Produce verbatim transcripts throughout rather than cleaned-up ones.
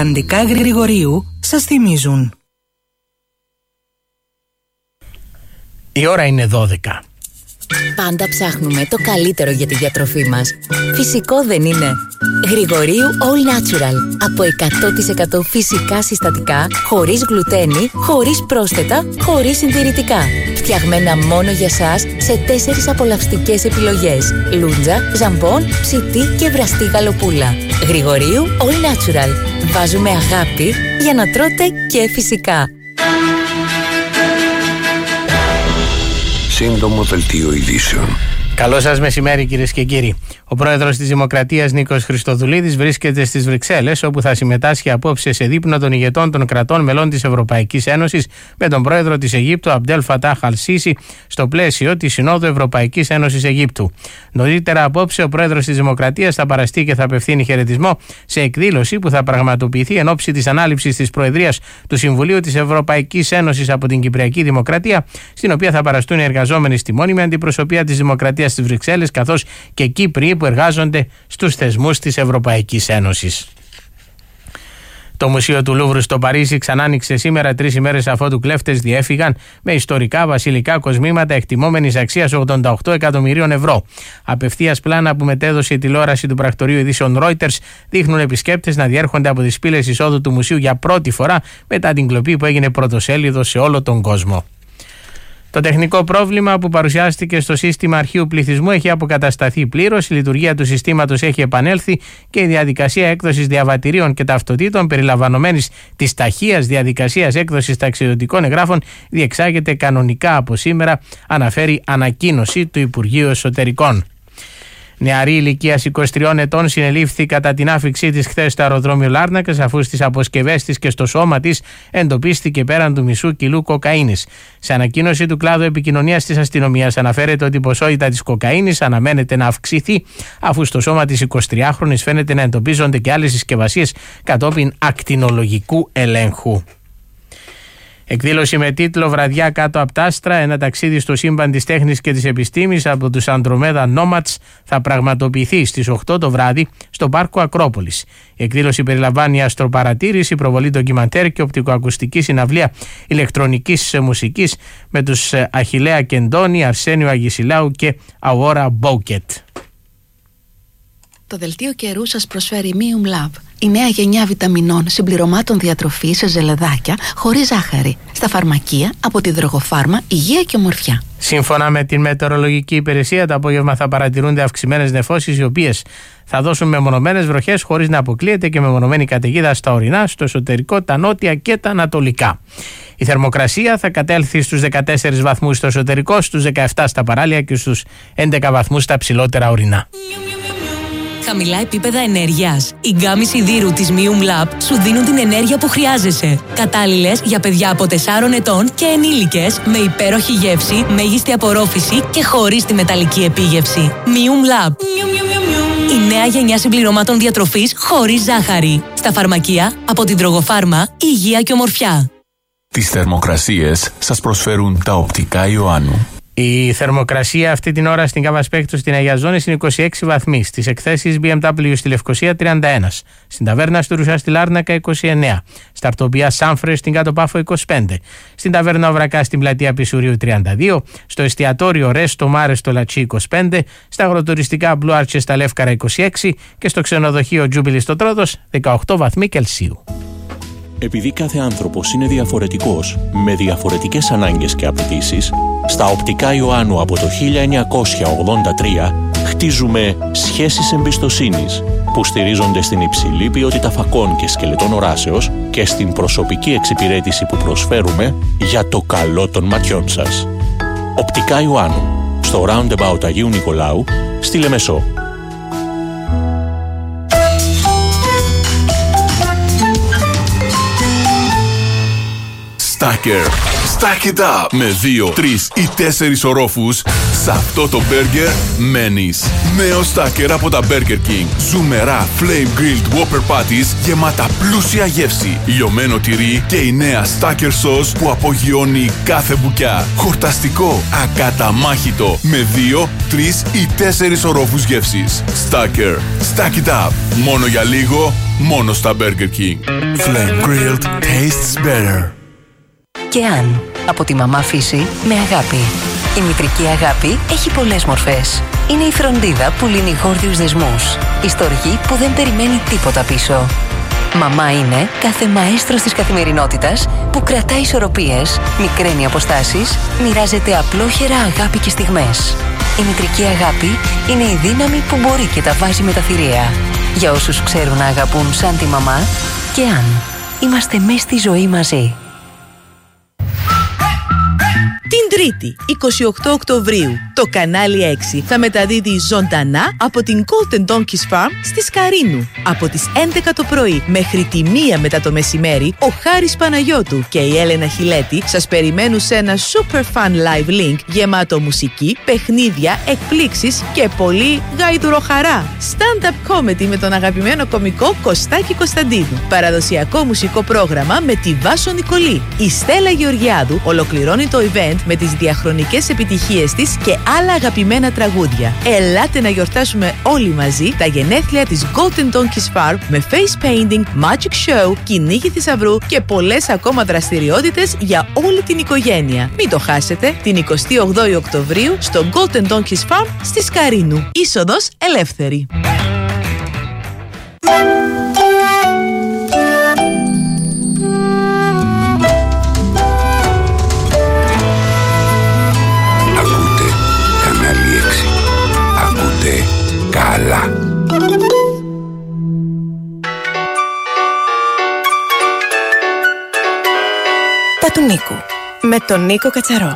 Ατλαντικά Γρηγορίου σας θυμίζουν. Η ώρα είναι δώδεκα. Πάντα ψάχνουμε το καλύτερο για τη διατροφή μας. Φυσικό δεν είναι? Γρηγορίου All Natural. Από εκατό τοις εκατό φυσικά συστατικά, χωρίς γλουτένι, χωρίς πρόσθετα, χωρίς συντηρητικά. Φτιαγμένα μόνο για σας σε τέσσερις απολαυστικές επιλογές. Λούντζα, ζαμπόν, ψητή και βραστή γαλοπούλα. Γρηγορίου All Natural. Βάζουμε αγάπη για να τρώτε και φυσικά. Σύντομο δελτίο ειδήσεων. Καλό σας μεσημέρι, κυρίες και κύριοι. Ο πρόεδρος της Δημοκρατίας Νίκος Χριστοδουλίδης βρίσκεται στις Βρυξέλλες, όπου θα συμμετάσχει απόψε σε δείπνο των ηγετών των κρατών μελών της Ευρωπαϊκής Ένωσης με τον πρόεδρο της Αιγύπτου Αμπτέλ Φατάχ Αλ Σίσι στο πλαίσιο της Συνόδου Ευρωπαϊκής Ένωσης Αιγύπτου. Νωρίτερα απόψε, ο πρόεδρος της Δημοκρατίας θα παραστεί και θα απευθύνει χαιρετισμό σε εκδήλωση που θα πραγματοποιηθεί εν ώψη της ανάληψης της Προεδρίας του Συμβουλίου της Ευρωπαϊκής Ένωσης από την Κυπριακή Δημοκρατία, στην οποία θα παραστούν οι εργαζόμενοι στη μόνιμη αντιπροσωπεία της Δημοκρατίας στις Βρυξέλλες, καθώς και Κύπροι που εργάζονται στους θεσμούς της Ευρωπαϊκής Ένωσης. Το Μουσείο του Λούβρου στο Παρίσι ξανά άνοιξε σήμερα, τρεις ημέρες αφότου κλέφτες διέφυγαν με ιστορικά βασιλικά κοσμήματα εκτιμόμενης αξίας ογδόντα οκτώ εκατομμυρίων ευρώ. Απευθείας πλάνα που μετέδωσε η τηλεόραση του πρακτορείου ειδήσεων Reuters δείχνουν επισκέπτες να διέρχονται από τις πύλες εισόδου του μουσείου για πρώτη φορά μετά την κλοπή που έγινε πρωτοσέλιδο σε όλο τον κόσμο. Το τεχνικό πρόβλημα που παρουσιάστηκε στο σύστημα αρχείου πληθυσμού έχει αποκατασταθεί πλήρως, η λειτουργία του συστήματος έχει επανέλθει και η διαδικασία έκδοσης διαβατηρίων και ταυτοτήτων περιλαμβανομένης της ταχείας διαδικασίας έκδοσης ταξιδιωτικών εγγράφων διεξάγεται κανονικά από σήμερα, αναφέρει ανακοίνωση του Υπουργείου Εσωτερικών. Νεαρή ηλικίας είκοσι τριών ετών συνελήφθη κατά την άφηξή της χθες στο αεροδρόμιο Λάρνακας, αφού στις αποσκευές της και στο σώμα της εντοπίστηκε πέραν του μισού κιλού κοκαίνης. Σε ανακοίνωση του κλάδου επικοινωνίας της αστυνομίας αναφέρεται ότι η ποσότητα της κοκαίνης αναμένεται να αυξηθεί, αφού στο σώμα της εικοσιτριάχρονης φαίνεται να εντοπίζονται και άλλες συσκευασίες κατόπιν ακτινολογικού ελέγχου. Εκδήλωση με τίτλο «Βραδιά κάτω από τα άστρα, ένα ταξίδι στο σύμπαν της τέχνης και της επιστήμης» από τους Andromeda Nomads θα πραγματοποιηθεί στις οκτώ το βράδυ στο Πάρκο Ακρόπολης. Η εκδήλωση περιλαμβάνει αστροπαρατήρηση, προβολή ντοκιμαντέρ και οπτικοακουστική συναυλία ηλεκτρονικής μουσικής με τους Αχιλλέα Κεντώνη, Αρσένιο Αγισιλάου και Αουόρα Μπόκετ. Το δελτίο καιρού σας προσφέρει Mium Lab, η νέα γενιά βιταμινών συμπληρωμάτων διατροφής σε ζελεδάκια χωρίς ζάχαρη. Στα φαρμακεία από τη Δρογοφάρμα, Υγεία και Ομορφιά. Σύμφωνα με την μετεωρολογική υπηρεσία, το απόγευμα θα παρατηρούνται αυξημένες νεφώσεις, οι οποίες θα δώσουν μεμονωμένες βροχές χωρίς να αποκλείεται και μεμονωμένη καταιγίδα στα ορεινά, στο εσωτερικό, τα νότια και τα ανατολικά. Η θερμοκρασία θα κατέλθει στους δεκατέσσερις βαθμούς στο εσωτερικό, στους δεκαεπτά στα παράλια και στους έντεκα βαθμούς στα ψηλότερα ορεινά. Χαμηλά επίπεδα ενέργειας. Οι γκάμοι σιδήρου της Mium Lab σου δίνουν την ενέργεια που χρειάζεσαι. Κατάλληλες για παιδιά από τεσσάρων ετών και ενήλικες, με υπέροχη γεύση, μέγιστη απορρόφηση και χωρίς τη μεταλλική επίγευση. Mium Lab. Η νέα γενιά συμπληρωμάτων διατροφής χωρίς ζάχαρη. Στα φαρμακεία από την Δρογοφάρμα, Υγεία και Ομορφιά. Τις θερμοκρασίες σας προσφέρουν τα οπτικά Ιωάννου. Η θερμοκρασία αυτή την ώρα στην Κάβα Σπέκτου στην Αγία Ζώνη είναι είκοσι έξι βαθμοί. Στις εκθέσεις μπι εμ ντάμπλιου στη Λευκοσία τριάντα ένα. Στην ταβέρνα του Ρουσιά στη Λάρνακα είκοσι εννέα. Στα αρτοπία Σάμφρε στην Κάτω Πάφο είκοσι πέντε. Στην ταβέρνα Οβρακά στην πλατεία Πισουρίου τριάντα δύο. Στο εστιατόριο Ρέστο Μάρε στο Λατσί είκοσι πέντε. Στα αγροτουριστικά Μπλου Άρτσε στα Λεύκαρα είκοσι έξι. Και στο ξενοδοχείο Τζούμπιλι στο Τρόδος δεκαοκτώ βαθμοί Κελσίου. Επειδή κάθε άνθρωπος είναι διαφορετικός, με διαφορετικές ανάγκες και απαιτήσεις, στα οπτικά Ιωάννου από το χίλια εννιακόσια ογδόντα τρία χτίζουμε σχέσεις εμπιστοσύνης που στηρίζονται στην υψηλή ποιότητα φακών και σκελετών οράσεως και στην προσωπική εξυπηρέτηση που προσφέρουμε για το καλό των ματιών σας. Οπτικά Ιωάννου, στο Roundabout Αγίου Νικολάου, στη Λεμεσό. Stacker. Stack it up με δύο, τρεις ή τέσσερις ορόφους. Σε αυτό το μπέργκερ μένεις. Νέο στάκερ από τα Burger King. Ζουμερά Flame Grilled Whopper Patties γεμάτα πλούσια γεύση. Λιωμένο τυρί και η νέα Stacker Sauce που απογειώνει κάθε μπουκιά. Χορταστικό, ακαταμάχητο με δύο, τρεις ή τέσσερις ορόφους γεύσης. Stacker. Stack it up. Μόνο για λίγο, μόνο στα Burger King. Flame Grilled tastes better. Και αν από τη μαμά φύση με αγάπη. Η μητρική αγάπη έχει πολλές μορφές. Είναι η φροντίδα που λύνει γόρδιους δεσμούς. Η στοργή που δεν περιμένει τίποτα πίσω. Μαμά είναι κάθε μαέστρος της καθημερινότητας που κρατάει ισορροπίες, μικραίνει αποστάσεις, μοιράζεται απλόχερα αγάπη και στιγμές. Η μητρική αγάπη είναι η δύναμη που μπορεί και τα βάζει με τα θηρία. Για όσους ξέρουν να αγαπούν σαν τη μαμά, και αν είμαστε μέσα στη ζωή μαζί. Την Τρίτη, εικοστή ογδόη Οκτωβρίου, το κανάλι έξι θα μεταδίδει ζωντανά από την Golden Donkeys Farm στη Σκαρίνου. Από τις έντεκα το πρωί μέχρι τη μία μετά το μεσημέρι, ο Χάρης Παναγιώτου και η Έλενα Χιλέτη σας περιμένουν σε ένα super fun live link γεμάτο μουσική, παιχνίδια, εκπλήξεις και πολύ γαϊδουροχαρά. Stand-up comedy με τον αγαπημένο κωμικό Κωστάκη Κωνσταντίνου. Παραδοσιακό μουσικό πρόγραμμα με τη Βάσο Νικολή. Η Στέλλα Γεωργιάδου ολοκληρώνει το event με τις διαχρονικές επιτυχίες της και άλλα αγαπημένα τραγούδια. Ελάτε να γιορτάσουμε όλοι μαζί τα γενέθλια της Golden Donkeys Farm με face painting, magic show, κυνήγι θησαυρού και πολλές ακόμα δραστηριότητες για όλη την οικογένεια. Μην το χάσετε την εικοστή ογδόη Οκτωβρίου στο Golden Donkeys Farm στη Σκαρίνου. Είσοδος ελεύθερη. Καλά. Τα του Νίκου με τον Νίκο Κατσαρό.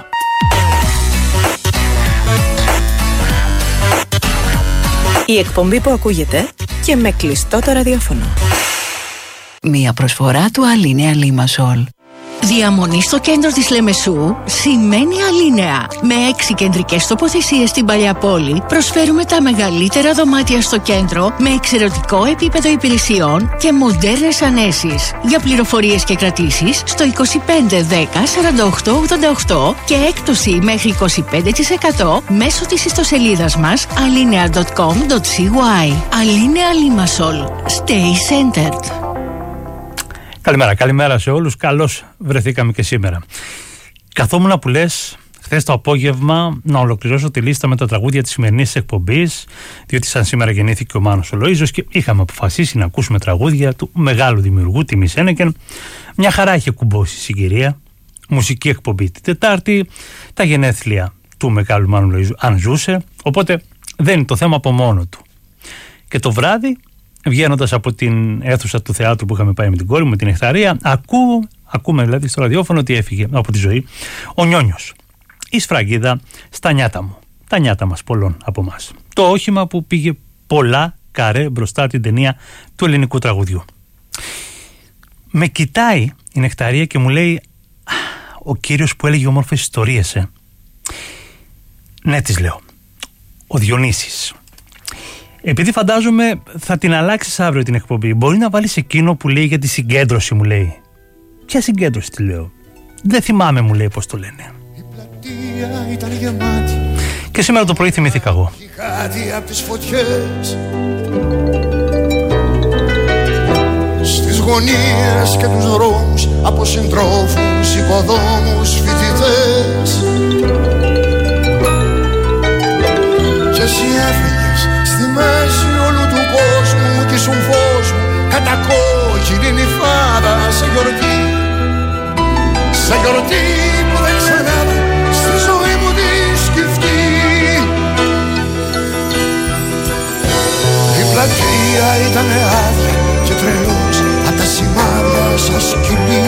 Η εκπομπή που ακούγεται και με κλειστό το ραδιόφωνο. Μία προσφορά του Αλίνεα Λίμασολ. Διαμονή στο κέντρο της Λεμεσού σημαίνει Αλίνεα. Με έξι κεντρικές τοποθεσίες στην παλιά πόλη, προσφέρουμε τα μεγαλύτερα δωμάτια στο κέντρο με εξαιρετικό επίπεδο υπηρεσιών και μοντέρνες ανέσεις. Για πληροφορίες και κρατήσεις στο είκοσι πέντε δέκα σαράντα οκτώ ογδόντα οκτώ και έκπτωση μέχρι είκοσι πέντε τοις εκατό μέσω της ιστοσελίδας μας alinea τελεία com τελεία cy. Αλίνεα Λίμασολ. Stay centered. Καλημέρα, καλημέρα σε όλους. Καλώς βρεθήκαμε και σήμερα. Καθόμουν που λες χθες το απόγευμα να ολοκληρώσω τη λίστα με τα τραγούδια της σημερινής εκπομπής, διότι σαν σήμερα γεννήθηκε ο Μάνος ο Λοΐζος και είχαμε αποφασίσει να ακούσουμε τραγούδια του μεγάλου δημιουργού Τίμη Σένεκεν. Μια χαρά είχε κουμπώσει η συγκυρία. Μουσική εκπομπή την Τετάρτη, τα γενέθλια του μεγάλου Μάνου Λοΐζου αν ζούσε, οπότε δεν είναι το θέμα από μόνο του. Και το βράδυ, βγαίνοντας από την αίθουσα του θεάτρου που είχαμε πάει με την κόρη μου, με την Νεκταρία, ακούω, ακούμε δηλαδή στο ραδιόφωνο ότι έφυγε από τη ζωή ο Νιόνιος. Η σφραγίδα στα νιάτα μου. Τα νιάτα μας πολλών από εμάς. Το όχημα που πήγε πολλά καρέ μπροστά την ταινία του ελληνικού τραγουδιού. Με κοιτάει η Νεκταρία και μου λέει, ο κύριος που έλεγε όμορφες ιστορίες, ε. Ναι, της λέω. Ο Διονύσης. Επειδή φαντάζομαι θα την αλλάξεις αύριο την εκπομπή, μπορεί να βάλεις εκείνο που λέει για τη συγκέντρωση, μου λέει. Ποια συγκέντρωση, τη λέω. Δεν θυμάμαι, μου λέει, πώς το λένε. Η πλατεία ήταν γεμάτη. Και σήμερα το πρωί θυμήθηκα εγώ. Κάτι από τις φωτιές, στις γωνίες και τους δρόμους, από συντρόφους, οικοδόμους, φοιτητές. Και εσύ έφυγες στη μέση όλου του κόσμου κι ήσουν φως μου, κατακόκκινη νυφάδα σε γιορτή. Σε γιορτή που δεν ξανάδα στη ζωή μου τη σκεφτεί. Η πλατεία ήταν άδεια και τρελός απ' τα σημάδια σαν σκυλί.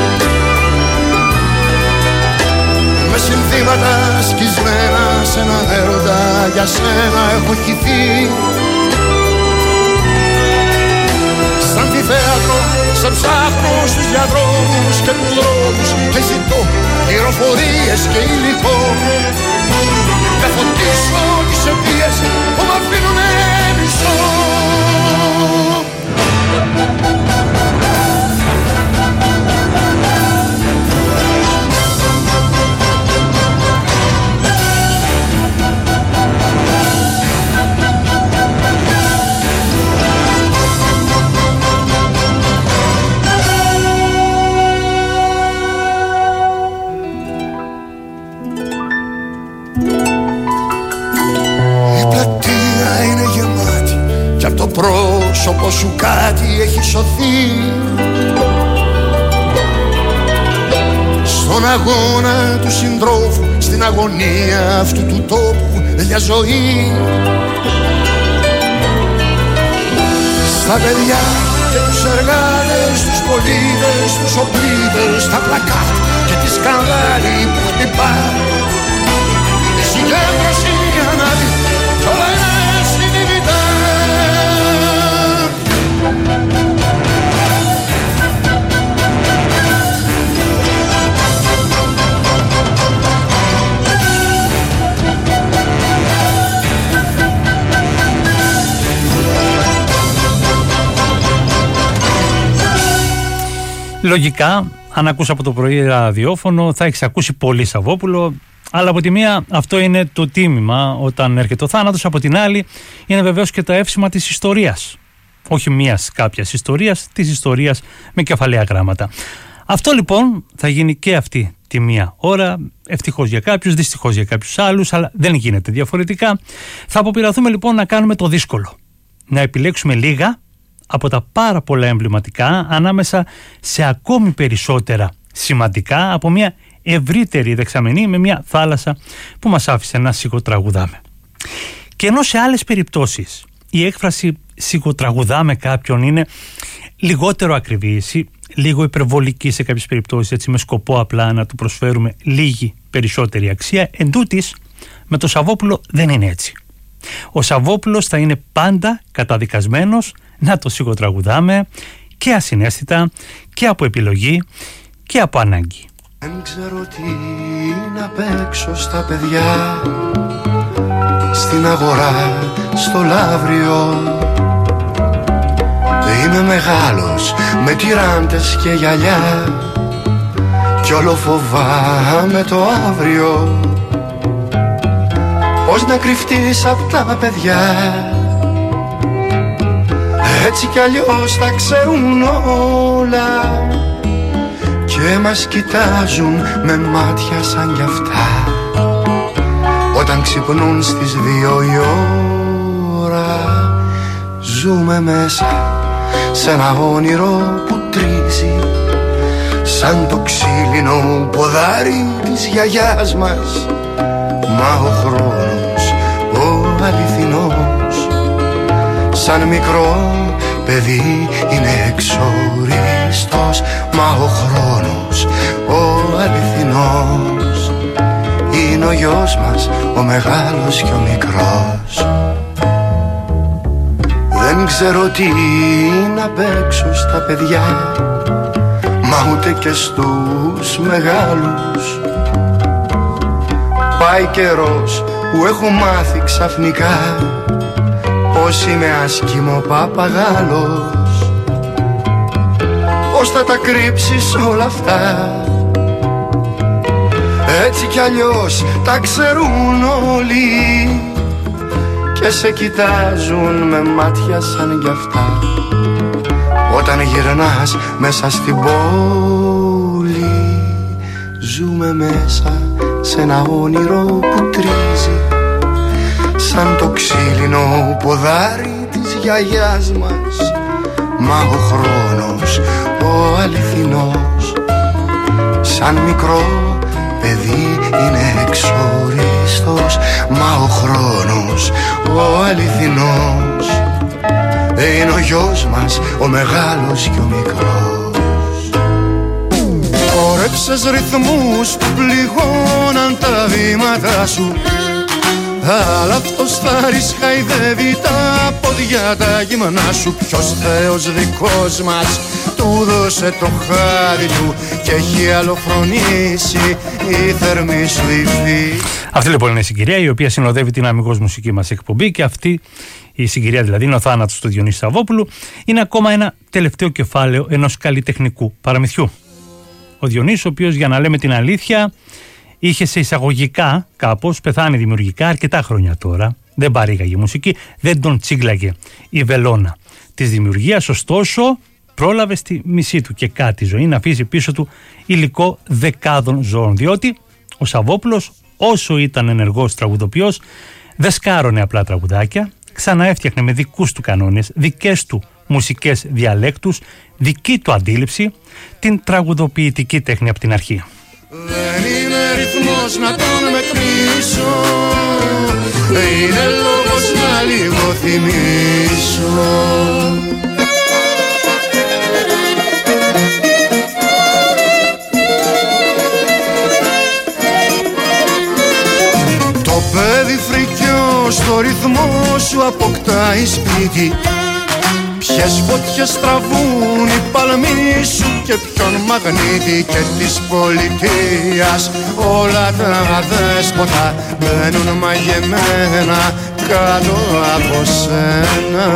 Με συνθήματα σκισμένα σε έναν έρωτα για σένα έχω χυθεί. Σαν τη θέατρο σε ψάχνω στους διαδρόμους και τους δρόμους και ζητώ πληροφορίες και υλικό. Θα φωτίσω τις αιτίες που μ' αφήνουνε μισό. Το πρόσωπο σου κάτι έχει σωθεί. Στον αγώνα του συντρόφου, στην αγωνία αυτού του τόπου, μια ζωή. Στα παιδιά και τους εργάτες, τους πολίτες, τους οπλίτες, τα πλακάτ και τη σκανδάλη που χτυπά. Η συγκέντρωση ανάβει κι όλα είναι συνειδητά. Λογικά, αν ακούς από το πρωί ραδιόφωνο, θα έχεις ακούσει πολύ Σαββόπουλο. Αλλά από τη μία αυτό είναι το τίμημα όταν έρχεται ο θάνατος, από την άλλη είναι βεβαίως και το εύσημα της ιστορίας. Όχι μίας κάποιας ιστορίας, της ιστορίας με κεφαλαία γράμματα. Αυτό λοιπόν θα γίνει και αυτή τη μία ώρα, ευτυχώς για κάποιους, δυστυχώς για κάποιους άλλους, αλλά δεν γίνεται διαφορετικά. Θα αποπειραθούμε λοιπόν να κάνουμε το δύσκολο. Να επιλέξουμε λίγα από τα πάρα πολλά εμβληματικά ανάμεσα σε ακόμη περισσότερα σημαντικά από μια ευρύτερη δεξαμενή με μια θάλασσα που μας άφησε να σιγοτραγουδάμε. Και ενώ σε άλλες περιπτώσεις η έκφραση σιγοτραγουδάμε κάποιον είναι λιγότερο ακριβής ή λίγο υπερβολική σε κάποιες περιπτώσεις, έτσι με σκοπό απλά να του προσφέρουμε λίγη περισσότερη αξία, εντούτοις με το Σαββόπουλο δεν είναι έτσι. Ο Σαββόπουλος θα είναι πάντα καταδικασμένος να το σιγοτραγουδάμε και ασυναίσθητα και από επιλογή και από ανάγκη. Δεν ξέρω τι να παίξω στα παιδιά, στην αγορά, στο λαύριο. Είμαι μεγάλος με τυράντες και γυαλιά κι όλο φοβάμαι το αύριο. Πώς να κρυφτείς απ' τα παιδιά, έτσι κι αλλιώς τα ξέρουν όλα και μας κοιτάζουν με μάτια σαν κι αυτά όταν ξυπνούν στις δύο η ώρα. Ζούμε μέσα σε ένα όνειρο που τρίζει σαν το ξύλινο ποδάρι της γιαγιάς μας. Μα ο χρόνος, ο αληθινός, σαν μικρό παιδί είναι εξοριστός. Μα ο χρόνος, ο αληθινός, είναι ο γιος μας, ο μεγάλος και ο μικρός. Δεν ξέρω τι να παίξω στα παιδιά, μα ούτε και στους μεγάλους. Πάει καιρός που έχω μάθει ξαφνικά πως είμαι άσχημο παπαγάλος. Πώς θα τα κρύψεις όλα αυτά, έτσι κι αλλιώς τα ξέρουν όλοι και σε κοιτάζουν με μάτια σαν κι αυτά όταν γυρνάς μέσα στην πόλη. Ζούμε μέσα σε ένα όνειρο που τρίζει σαν το ξύλινο ποδάρι της γιαγιάς μας. Μα ο χρόνος, ο αληθινός, σαν μικρό παιδί είναι εξοριστός. Μα ο χρόνος, ο αληθινός, είναι ο γιος μας, ο μεγάλος και ο μικρός. Χορέψες ρυθμούς που πληγώναν τα βήματα σου, Αλλά αυτός θα ρισχαϊδεύει τα πόδια τα γυμνά σου. Ποιος Θεός δικός μας του δώσε το χάδι του και έχει αλλοφρονήσει η θερμή σου υφή. Αυτή λοιπόν είναι η συγκυρία η οποία συνοδεύει την αμιγώς μουσική μας εκπομπή, και αυτή η συγκυρία δηλαδή είναι ο θάνατος του Διονύση Σαββόπουλου. Είναι ακόμα ένα τελευταίο κεφάλαιο ενός καλλιτεχνικού παραμυθιού. Ο Διονύσης, ο οποίος, για να λέμε την αλήθεια, είχε σε εισαγωγικά κάπως πεθάνει δημιουργικά αρκετά χρόνια τώρα. Δεν παρήγαγε μουσική, δεν τον τσίγκλαγε η βελόνα της δημιουργίας, ωστόσο πρόλαβε στη μισή του και κάτι ζωή να αφήσει πίσω του υλικό δεκάδων ζώων, διότι ο Σαββόπουλος, όσο ήταν ενεργός τραγουδοποιός, δεν σκάρωνε απλά τραγουδάκια, ξαναέφτιαχνε με δικούς του κανόνες, δικές του μουσικές διαλέκτους, δική του αντίληψη, την τραγουδοποιητική τέχνη από την αρχή. Δεν είναι ρυθμός να τον μετρήσω, είναι λόγος να λίγο θυμίσω. Το παιδί φρικιό στο ρυθμό σου αποκτάει σπίτι. Ποιες φωτιές τραβούν οι παλμοί σου και ποιον μαγνήτη, και της πολιτείας όλα τα δέσποτα μπαίνουν μαγεμένα κάτω από σένα.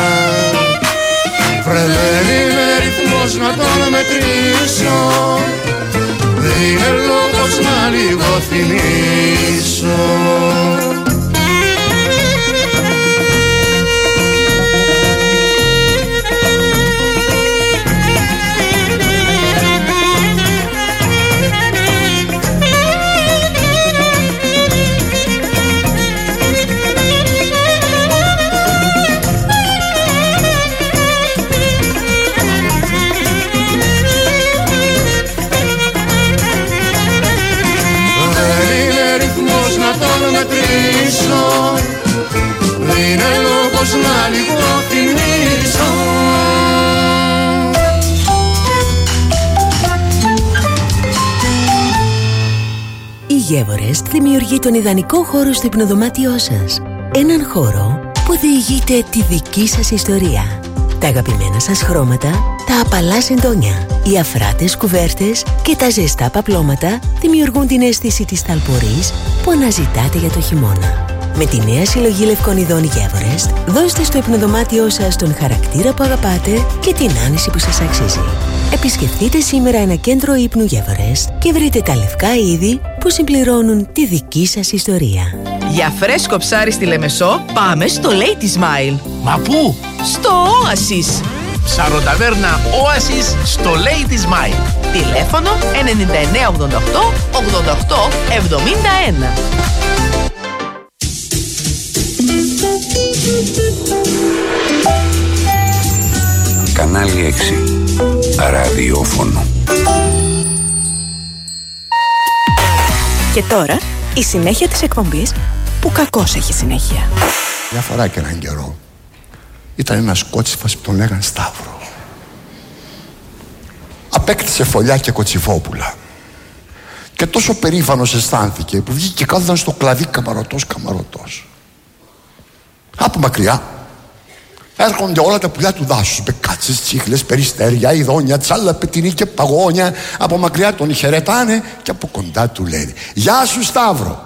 Βρε δεν είναι ρυθμός να τον μετρήσω, είναι λόγος να λίγο θυμίσω. Είναι λόγος να λίγο θυμίσω. Η Γεύορεστ δημιουργεί τον ιδανικό χώρο στο υπνοδωμάτιό σας. Έναν χώρο που διηγείται τη δική σας ιστορία. Τα αγαπημένα σας χρώματα, τα απαλά σεντόνια, οι αφράτες κουβέρτες και τα ζεστά παπλώματα δημιουργούν την αίσθηση της ταλπορής που αναζητάτε για το χειμώνα. Με τη νέα συλλογή λευκών ειδών Γεύορεστ, δώστε στο υπνοδωμάτιό σας τον χαρακτήρα που αγαπάτε και την άνεση που σας αξίζει. Επισκεφτείτε σήμερα ένα κέντρο ύπνου Γεύορεστ και βρείτε τα λευκά είδη που συμπληρώνουν τη δική σας ιστορία. Για φρέσκο ψάρι στη Λεμεσό, πάμε στο Lady Smile. Μα πού? Στο Oasis. Ψαροταβέρνα Oasis στο Lady Smile. Τηλέφωνο ενενήντα εννέα ογδόντα οκτώ ογδόντα οκτώ εβδομήντα ένα. Κανάλι έξι. Ραδιόφωνο. Και τώρα η συνέχεια της εκπομπής που κακώς έχει συνέχεια. Μια φορά και έναν καιρό ήταν ένας κότσιφας που τον λέγανε Σταύρο. Απέκτησε φωλιά και κοτσιφόπουλα και τόσο περήφανος αισθάνθηκε που βγήκε και κάθονταν στο κλαδί καμαρωτός καμαρωτός. Από μακριά έρχονται όλα τα πουλιά του δάσους, μπεκάτσες, τσίχλες, περιστέρια, ειδόνια, τσάλα, πετινή και παγόνια. Από μακριά τον χαιρετάνε και από κοντά του λένε «Γεια σου Σταύρο».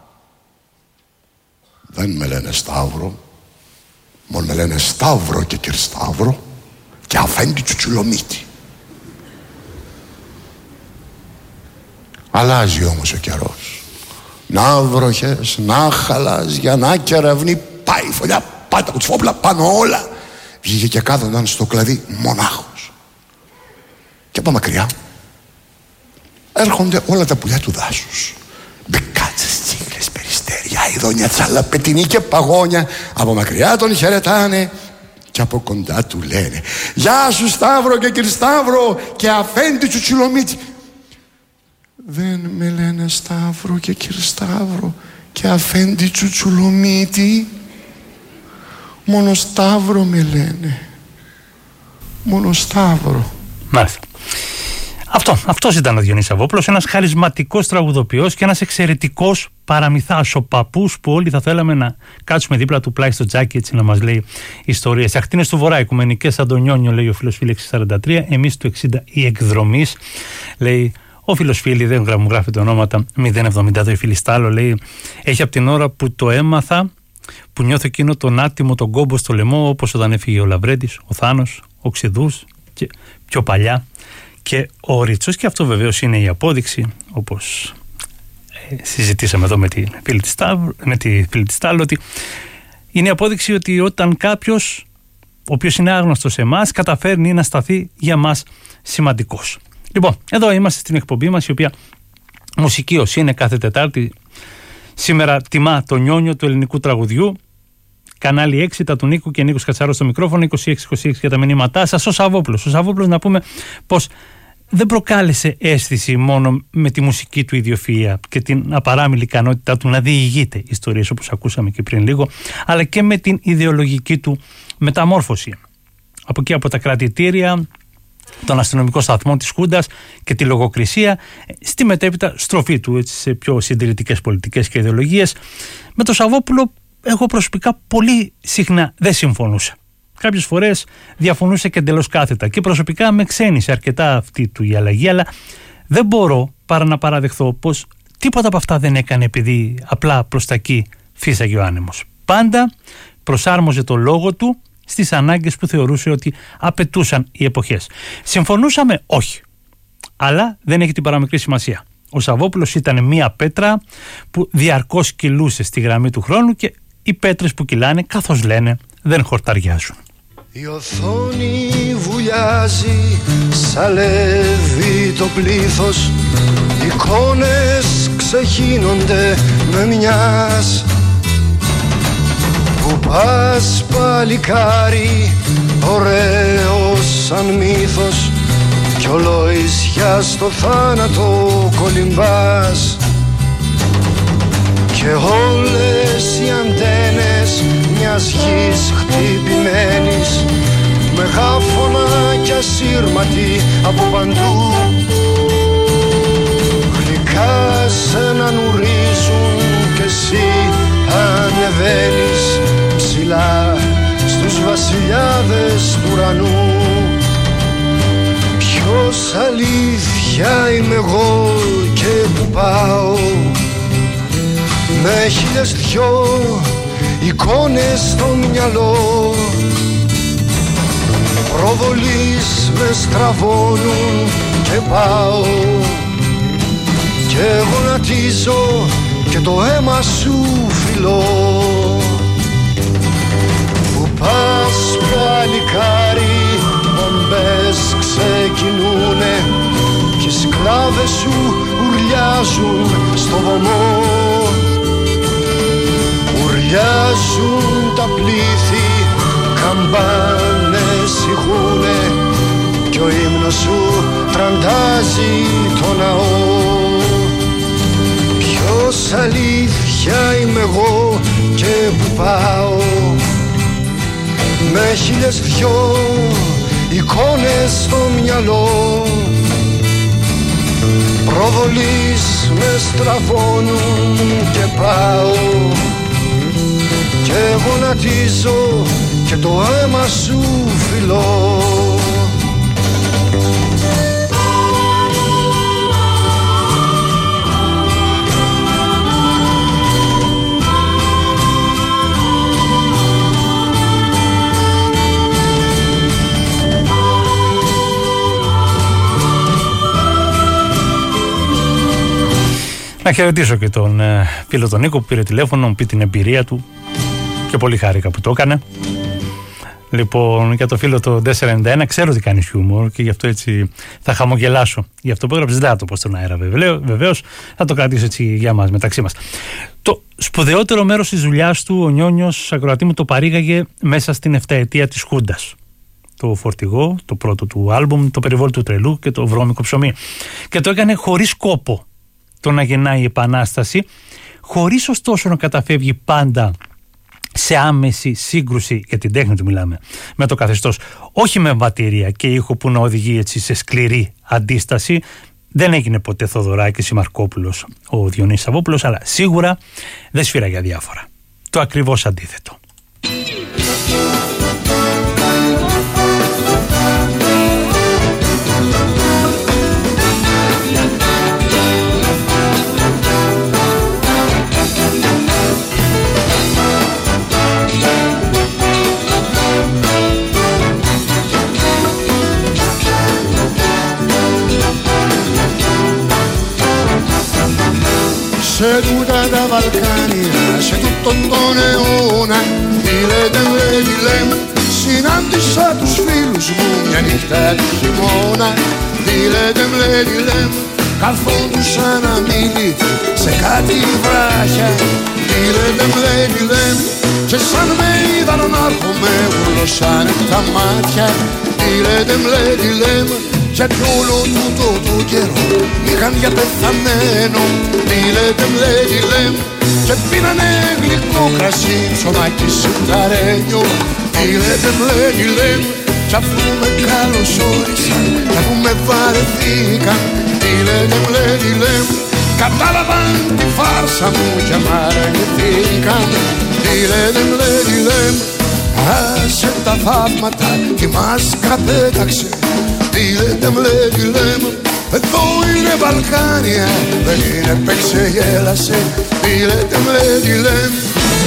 Δεν με λένε Σταύρο, μόνο με λένε Σταύρο και Κυρσταύρο και Αφέντη Τσουτσουλομίτη. Αλλάζει όμως ο καιρός. Να βροχές, να χαλάζια, να κεραυνή, πάει η φωλιά, πάει τα κουτσφόπουλα, πάνω όλα. Βγήκε και κάθονταν στο κλαδί μονάχος. Και από μακριά έρχονται όλα τα πουλιά του δάσους. Μπεκάτσες, τσίχλες, περιστέρια, ειδόνια, τσάλα, πετινή και παγόνια. Από μακριά τον χαιρετάνε και από κοντά του λένε «Γεια σου Σταύρο και Κυρσταύρο και Αφέντη Τσουτσουλομίτη». Δεν με λένε Σταύρο και Κυρσταύρο και Αφέντη Τσουτσουλομίτη. Μόνο Σταύρο με λένε. Μόνο Σταύρο. Μάλιστα. Αυτό, αυτός ήταν ο Διονύσης Σαββόπουλος, ένας χαρισματικός τραγουδοποιός και ένας εξαιρετικός παραμυθάς, ο παππούς που όλοι θα θέλαμε να κάτσουμε δίπλα του πλάι στο τζάκι έτσι να μας λέει ιστορίες. Ακτίνες του Βορρά, οικουμενικές σαν τον Νιόνιο, λέει ο φίλος Φίλη εξήντα σαράντα τρία, εμείς του εξήντα οι εκδρομείς, λέει ο φίλος Φίλη, δεν μου γράφεται ονόματα, μηδέν εβδομήντα δύο η Φιλιστάλο, λέει έχει από την ώρα που το έμαθα που νιώθω εκείνο τον άτιμο, τον κόμπο στο λαιμό, όπως όταν έφυγε ο Λαβρέντης, ο Θάνος, ο Ξηδούς και πιο παλιά και ο Ρίτσος, και αυτό βεβαίως είναι η απόδειξη, όπως ε, συζητήσαμε εδώ με τη φίλη της Στάλ, με τη φίλη της Στάλ, ότι είναι η απόδειξη ότι όταν κάποιος ο οποίος είναι άγνωστος σε εμάς καταφέρνει να σταθεί για μας σημαντικός. Λοιπόν, εδώ είμαστε στην εκπομπή μας, η οποία μουσική ως είναι κάθε Τετάρτη. Σήμερα τιμά το Νιόνιο του ελληνικού τραγουδιού. Κανάλι έξι, τα του Νίκου και Νίκος Κατσαρός στο μικρόφωνο, είκοσι έξι είκοσι έξι για τα μηνύματά σας. Ο Σαββόπουλος. Ο Σαββόπουλος, να πούμε πως δεν προκάλεσε αίσθηση μόνο με τη μουσική του ιδιοφυΐα και την απαράμιλη ικανότητά του να διηγείται ιστορίες όπως ακούσαμε και πριν λίγο, αλλά και με την ιδεολογική του μεταμόρφωση. Από εκεί από τα κρατητήρια, τον αστυνομικό σταθμό της Χούντας και τη λογοκρισία, στη μετέπειτα στροφή του έτσι, σε πιο συντηρητικές πολιτικές και ιδεολογίες. Με τον Σαββόπουλο εγώ προσωπικά πολύ συχνά δεν συμφωνούσα. Κάποιες φορές διαφωνούσε και εντελώς κάθετα και προσωπικά με ξένησε αρκετά αυτή του η αλλαγή, αλλά δεν μπορώ παρά να παραδεχθώ πως τίποτα από αυτά δεν έκανε επειδή απλά προς τα εκεί φύσαγε ο άνεμος. Πάντα προσάρμοζε το λόγο του στις ανάγκες που θεωρούσε ότι απαιτούσαν οι εποχές. Συμφωνούσαμε? Όχι. Αλλά δεν έχει την παραμικρή σημασία. Ο Σαββόπουλος ήταν μία πέτρα που διαρκώς κυλούσε στη γραμμή του χρόνου και οι πέτρες που κυλάνε, καθώς λένε, δεν χορταριάζουν. Η οθόνη βουλιάζει, σαλεύει το πλήθος, εικόνες ξεχύνονται με μιας. Που πας παλικάρι, ωραίος σαν μύθος, κι ολοησιά στο θάνατο κολυμπάς. Και όλες οι αντένες μιας γης χτυπημένης, μεγάφωνα κι ασύρματοι από παντού, γλυκά σ' έναν ουρίζουν κι εσύ ανεβαίνεις ψηλά στους βασιλιάδες του ουρανού. Ποιος αλήθεια είμαι εγώ και που πάω, με χίλιες δυο εικόνες στο μυαλό, προβολείς με στραβώνουν και πάω και γονατίζω και το αίμα σου φιλώ. Που πας παλικάρι, μπομπές ξεκινούνε κι οι σκλάβες σου ουρλιάζουν στο βωμό. Ουρλιάζουν τα πλήθη, καμπάνες ηχούνε κι ο ύμνος σου τραντάζει το ναό. Ποιος αλήθεια είμαι εγώ και που πάω, με χίλιες δυο εικόνες στο μυαλό, προβολείς με στραβώνουν και πάω και γονατίζω και το αίμα σου φιλώ. Να χαιρετήσω και τον ε, φίλο τον Νίκο που πήρε τηλέφωνο να μου πει την εμπειρία του και πολύ χάρηκα που το έκανε. Λοιπόν, για το φίλο το τετρακόσια ενενήντα ένα ξέρω ότι κάνει χιούμορ και γι' αυτό έτσι θα χαμογελάσω. Γι' αυτό που έγραψες δεν θα το πω στον αέρα βεβαίως, θα το κρατήσω έτσι για μας, μεταξύ μας. Το σπουδαιότερο μέρος της δουλειάς του ο Νιόνιος, ακροατή μου, το παρήγαγε μέσα στην εφταετία της Χούντας. Το φορτηγό, το πρώτο του άλμπουμ, το περιβόλι του τρελού και το βρώμικο ψωμί. Και το έκανε χωρίς κόπο το να γεννάει η Επανάσταση, χωρίς ωστόσο να καταφεύγει πάντα σε άμεση σύγκρουση, για την τέχνη του μιλάμε, με το καθεστώς, όχι με βατήρια και ήχο που να οδηγεί έτσι σε σκληρή αντίσταση. Δεν έγινε ποτέ Θοδωράκης ή Μαρκόπουλος ο Διονύσης Σαββόπουλος, αλλά σίγουρα δεν σφύραγε αδιάφορα. Το ακριβώς αντίθετο. Σε τούτα τα Βαλκάνια, σε τούτον τον αιώνα, τι λέτε μ' τι λέμε, συνάντησα τους φίλους μου μια νύχτα του χειμώνα. Τι λέτε μ' τι λέμε, καθόντουσαν να μείνει σε κάτι βράχια. Τι λέτε μ' τι λέμε, και σαν με είδαν να έρχομαι γουρλώσανε τα μάτια. Τι λέτε μ' τι λέμε, γιατί όλο τούτο το καιρό είχαν για πεθαμένο. Τι λέτε μ' τι λέμε, και πίνανε γλυκό κρασί, ψωμάκι σιταρένιο. Τι λέτε μ' τι λέμε, κι αφού με καλωσόρισαν, κι αφού με βαρεθήκαν. Τι λέτε μ' τι λέμε, κατάλαβαν τη φάρσα μου και μ' αρνηθήκαν. Τι λέτε μ' τι λέμε, άσε τα θαύματα κι μας κατέταξε. Τι λέτε μ' τι λέμε, εδώ είναι Βαλκάνια, δεν είναι παίξε γέλασε. Τι λέτε μ' τι λέμε.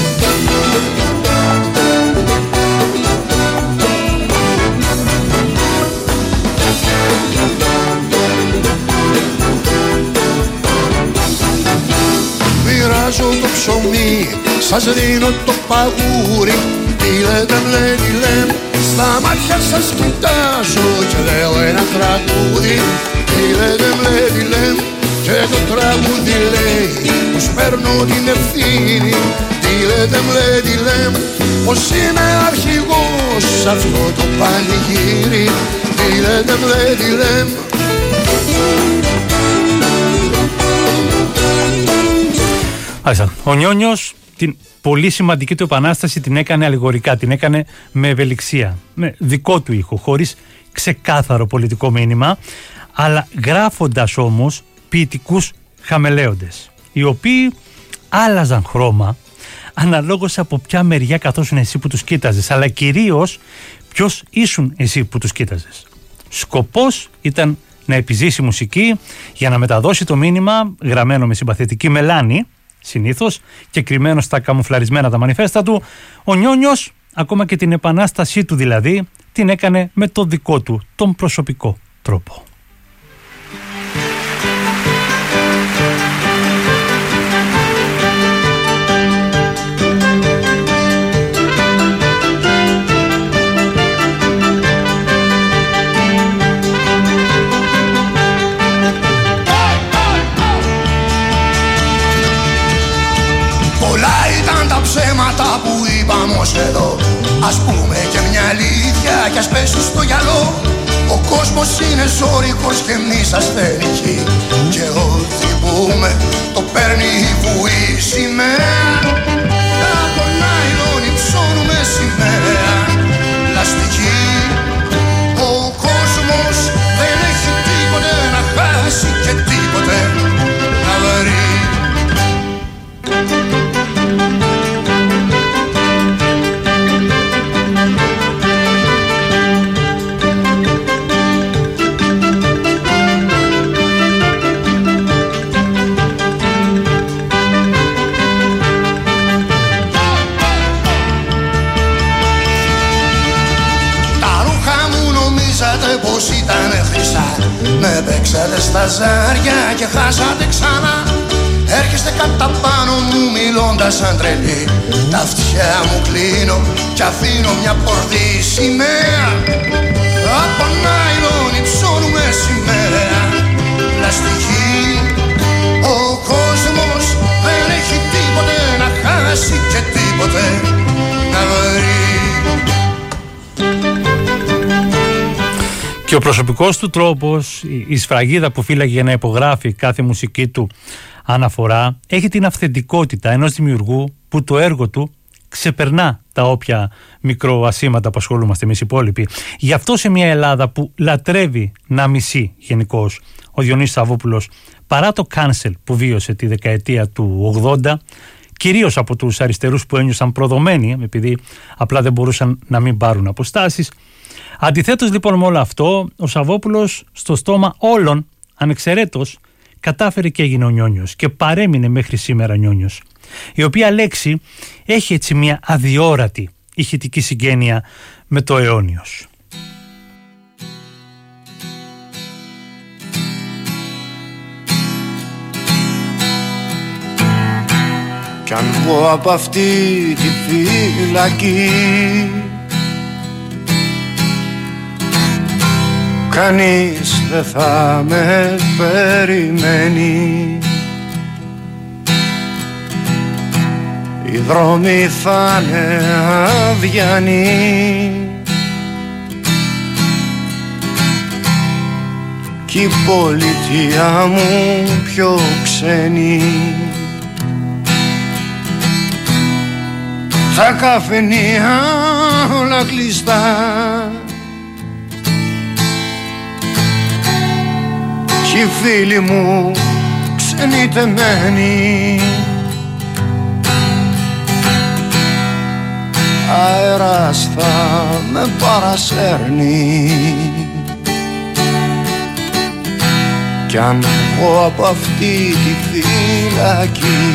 Μοιράζω το ψωμί, σας δίνω το παγούρι. Τι λέτε μ' τι λέμε, στα μάτια σας κοιτάζω και λέω ένα τραγούδι. Τι λέτε μ' τι λέμε, και το τραγούδι λέει πως παίρνω την ευθύνη. Τι λέτε μ' τι λέμε, πως είμαι αρχηγός σε αυτό το πανηγύρι. Τι λέτε μ' τι λέμε. Άλιστα, ο Νιόνιος την πολύ σημαντική του επανάσταση την έκανε αλληγορικά, την έκανε με ευελιξία, με δικό του ήχο, χωρίς ξεκάθαρο πολιτικό μήνυμα, αλλά γράφοντας όμως ποιητικούς χαμελέοντες, οι οποίοι άλλαζαν χρώμα αναλόγως από ποια μεριά καθόσουν εσύ που τους κοίταζες, αλλά κυρίως ποιος ήσουν εσύ που τους κοίταζες. Σκοπός ήταν να επιζήσει μουσική για να μεταδώσει το μήνυμα, γραμμένο με συμπαθητική μελάνη, συνήθως, και κρυμμένο στα καμουφλαρισμένα τα μανιφέστα του. Ο Νιόνιος, ακόμα και την επανάστασή του δηλαδή, την έκανε με το δικό του, τον προσωπικό τρόπο. Ψέματα που είπαμε ως εδώ, ας πούμε και μια αλήθεια κι ας πέσει στο γυαλό. Ο κόσμος είναι ζώρικος και εμείς ασθενικοί, και ό,τι πούμε το παίρνει η βουή σημαία. Από νάιλον ψώνουμε σημαία πλαστική. Ο κόσμος δεν έχει τίποτε να χάσει και τίποτε να βρει. Πως ήτανε χρυσά, με παίξατε στα ζάρια και χάσατε ξανά. Έρχεστε κατά πάνω μου μιλώντας σαν τρελή. Τα αυτιά μου κλείνω κι αφήνω μια πορδί σημαία. Από νάιλον υψώνουμε σημαία πλαστική. Ο κόσμος δεν έχει τίποτε να χάσει και τίποτε να βρει. Και ο προσωπικός του τρόπος, η σφραγίδα που φύλαγε για να υπογράφει κάθε μουσική του αναφορά, έχει την αυθεντικότητα ενός δημιουργού που το έργο του ξεπερνά τα όποια μικροασήματα που ασχολούμαστε εμείς οι υπόλοιποι. Γι' αυτό σε μια Ελλάδα που λατρεύει να μισεί γενικώς ο Διονύσης Σαββόπουλος, παρά το cancel που βίωσε τη δεκαετία του ογδόντα, κυρίως από τους αριστερούς που ένιωσαν προδομένοι, επειδή απλά δεν μπορούσαν να μην πάρουν αποστάσεις. Αντιθέτως λοιπόν με όλο αυτό, ο Σαββόπουλος στο στόμα όλων, ανεξαιρέτως, κατάφερε και έγινε ο Νιόνιος και παρέμεινε μέχρι σήμερα Νιόνιος, η οποία λέξη έχει έτσι μια αδιόρατη ηχητική συγγένεια με το αιώνιος. Κι αν βγω από αυτή τη φυλακή, κανείς δεν θα με περιμένει. Οι δρόμοι θα είναι αδιανοί κι η πολιτεία μου πιο ξένη. Τα καφενεία όλα κλειστά κι οι φίλοι μου ξενιτεμένοι. Αέρας θα με παρασέρνει κι αν βγω από αυτή τη φυλακή.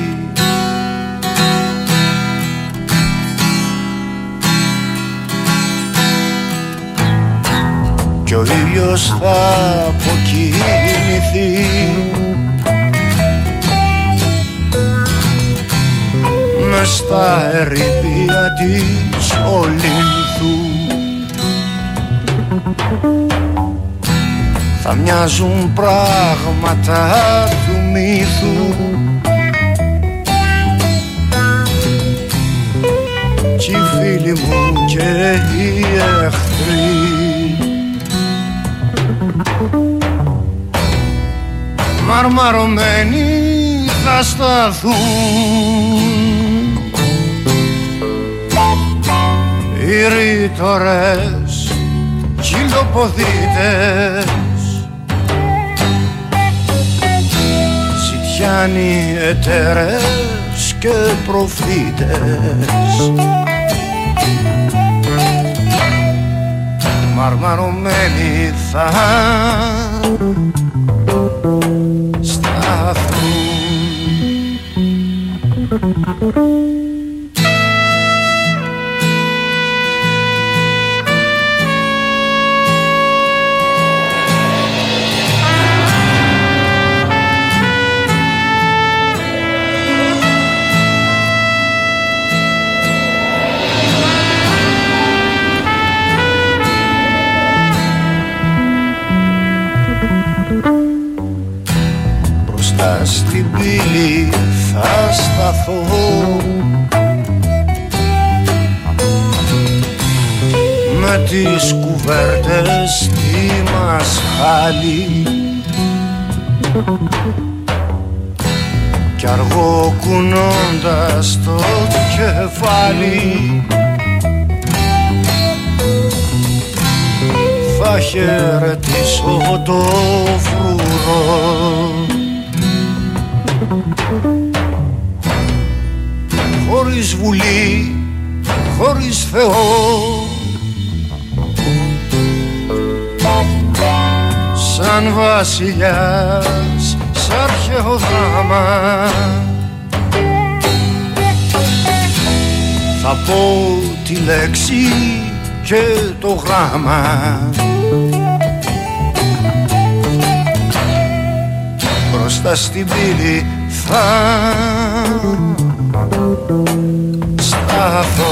Κι ο ήλιος θα αποκοιμηθεί μες στα ερείπια της Ολύνθου. Θα μοιάζουν πράγματα του μύθου κι οι φίλοι μου και οι εχθροί μαρμαρωμένοι θα σταθούν. Οι ρήτορες, κυλοποδίτες, ζητιάνοι εταιρές και προφήτες μαρμαρωμένοι θα σταθούν. Στην πύλη θα σταθώ με τις κουβέρτες στη μασχάλη κι αργό κουνώντας το κεφάλι θα χαιρετήσω το φρουρό. Χωρίς βουλή, χωρίς Θεό, σαν βασιλιάς, σ' αρχαίο δράμα θα πω τη λέξη και το γράμμα. Μπροστά στην πύλη θα σταθώ.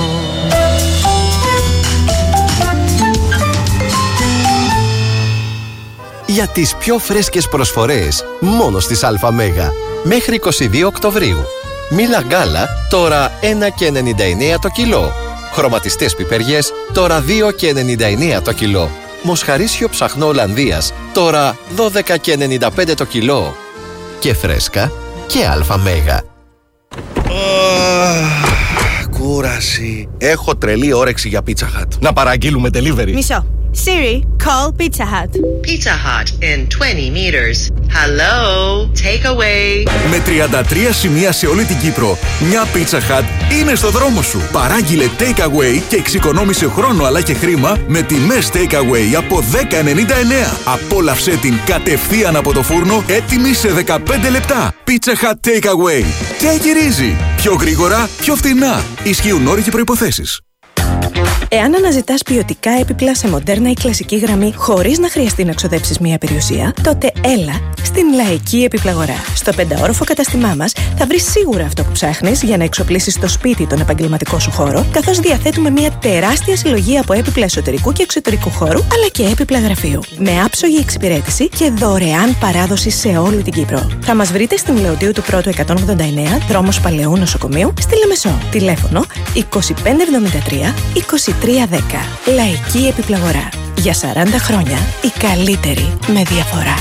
Για τις πιο φρέσκες προσφορές μόνο στις ΑΜ μέχρι είκοσι δύο Οκτωβρίου. Μήλα γκάλα τώρα ένα και ενενήντα εννέα το κιλό. Χρωματιστές πιπεριές τώρα δύο και ενενήντα εννέα το κιλό. Μοσχαρίσιο ψαχνό Ολλανδίας τώρα δώδεκα και ενενήντα πέντε το κιλό. Και φρέσκα και ΑΜ. κούραση. Έχω τρελή όρεξη για Pizza Hut. Να παραγγείλουμε delivery. Μισό. Siri, call Pizza Hut. Pizza Hut in twenty meters. Hello, take away. Με τριάντα τρία σημεία σε όλη την Κύπρο, μια Pizza Hut είναι στο δρόμο σου. Παράγγειλε take away και εξοικονόμησε χρόνο αλλά και χρήμα με τιμές take away από δέκα ενενήντα εννέα. Απόλαυσέ την κατευθείαν από το φούρνο, έτοιμη σε δεκαπέντε λεπτά. Pizza Hut take away. Take it easy. Πιο γρήγορα, πιο φθηνά. Ισχύουν όροι και προϋποθέσεις. Εάν αναζητάς ποιοτικά έπιπλα σε μοντέρνα ή κλασική γραμμή χωρίς να χρειαστεί να ξοδέψεις μία περιουσία, τότε έλα στην Λαϊκή Επιπλαγορά. Στο πενταόροφο καταστημά μας θα βρεις σίγουρα αυτό που ψάχνεις για να εξοπλίσεις το σπίτι τον επαγγελματικό σου χώρο, καθώς διαθέτουμε μία τεράστια συλλογή από έπιπλα εσωτερικού και εξωτερικού χώρου, αλλά και έπιπλα γραφείου. Με άψογη εξυπηρέτηση και δωρεάν παράδοση σε όλη την Κύπρο. Θα μας βρείτε στην Λεωτίου του Πρώτου εκατόν ογδόντα εννέα, δρόμος Παλαιού Νοσοκομείου, στη Λεμεσό. Τηλέφωνο είκοσι πέντε εβδομήντα τρία είκοσι τρία δέκα. Λαϊκή Επιπλαγορά. Για σαράντα χρόνια η καλύτερη με διαφορά.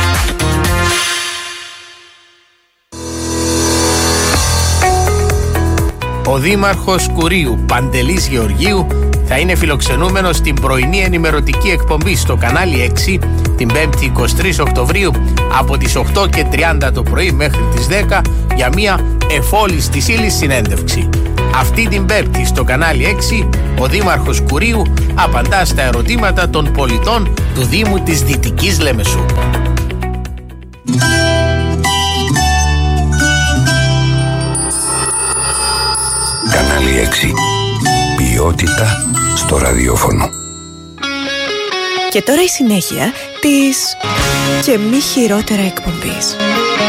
Ο Δήμαρχος Κουρίου, Παντελής Γεωργίου, θα είναι φιλοξενούμενος στην πρωινή ενημερωτική εκπομπή στο κανάλι έξι την πέμπτη εικοστή τρίτη Οκτωβρίου από τις οκτώ και τριάντα το πρωί μέχρι τις δέκα για μια εφόλης της ύλης συνέντευξη. Αυτή την Πέμπτη στο κανάλι έξι ο Δήμαρχος Κουρίου απαντά στα ερωτήματα των πολιτών του Δήμου της Δυτικής Λεμεσού. Κανάλι έξι. Ποιότητα στο ραδιόφωνο. Και τώρα η συνέχεια της και μη χειρότερα εκπομπής.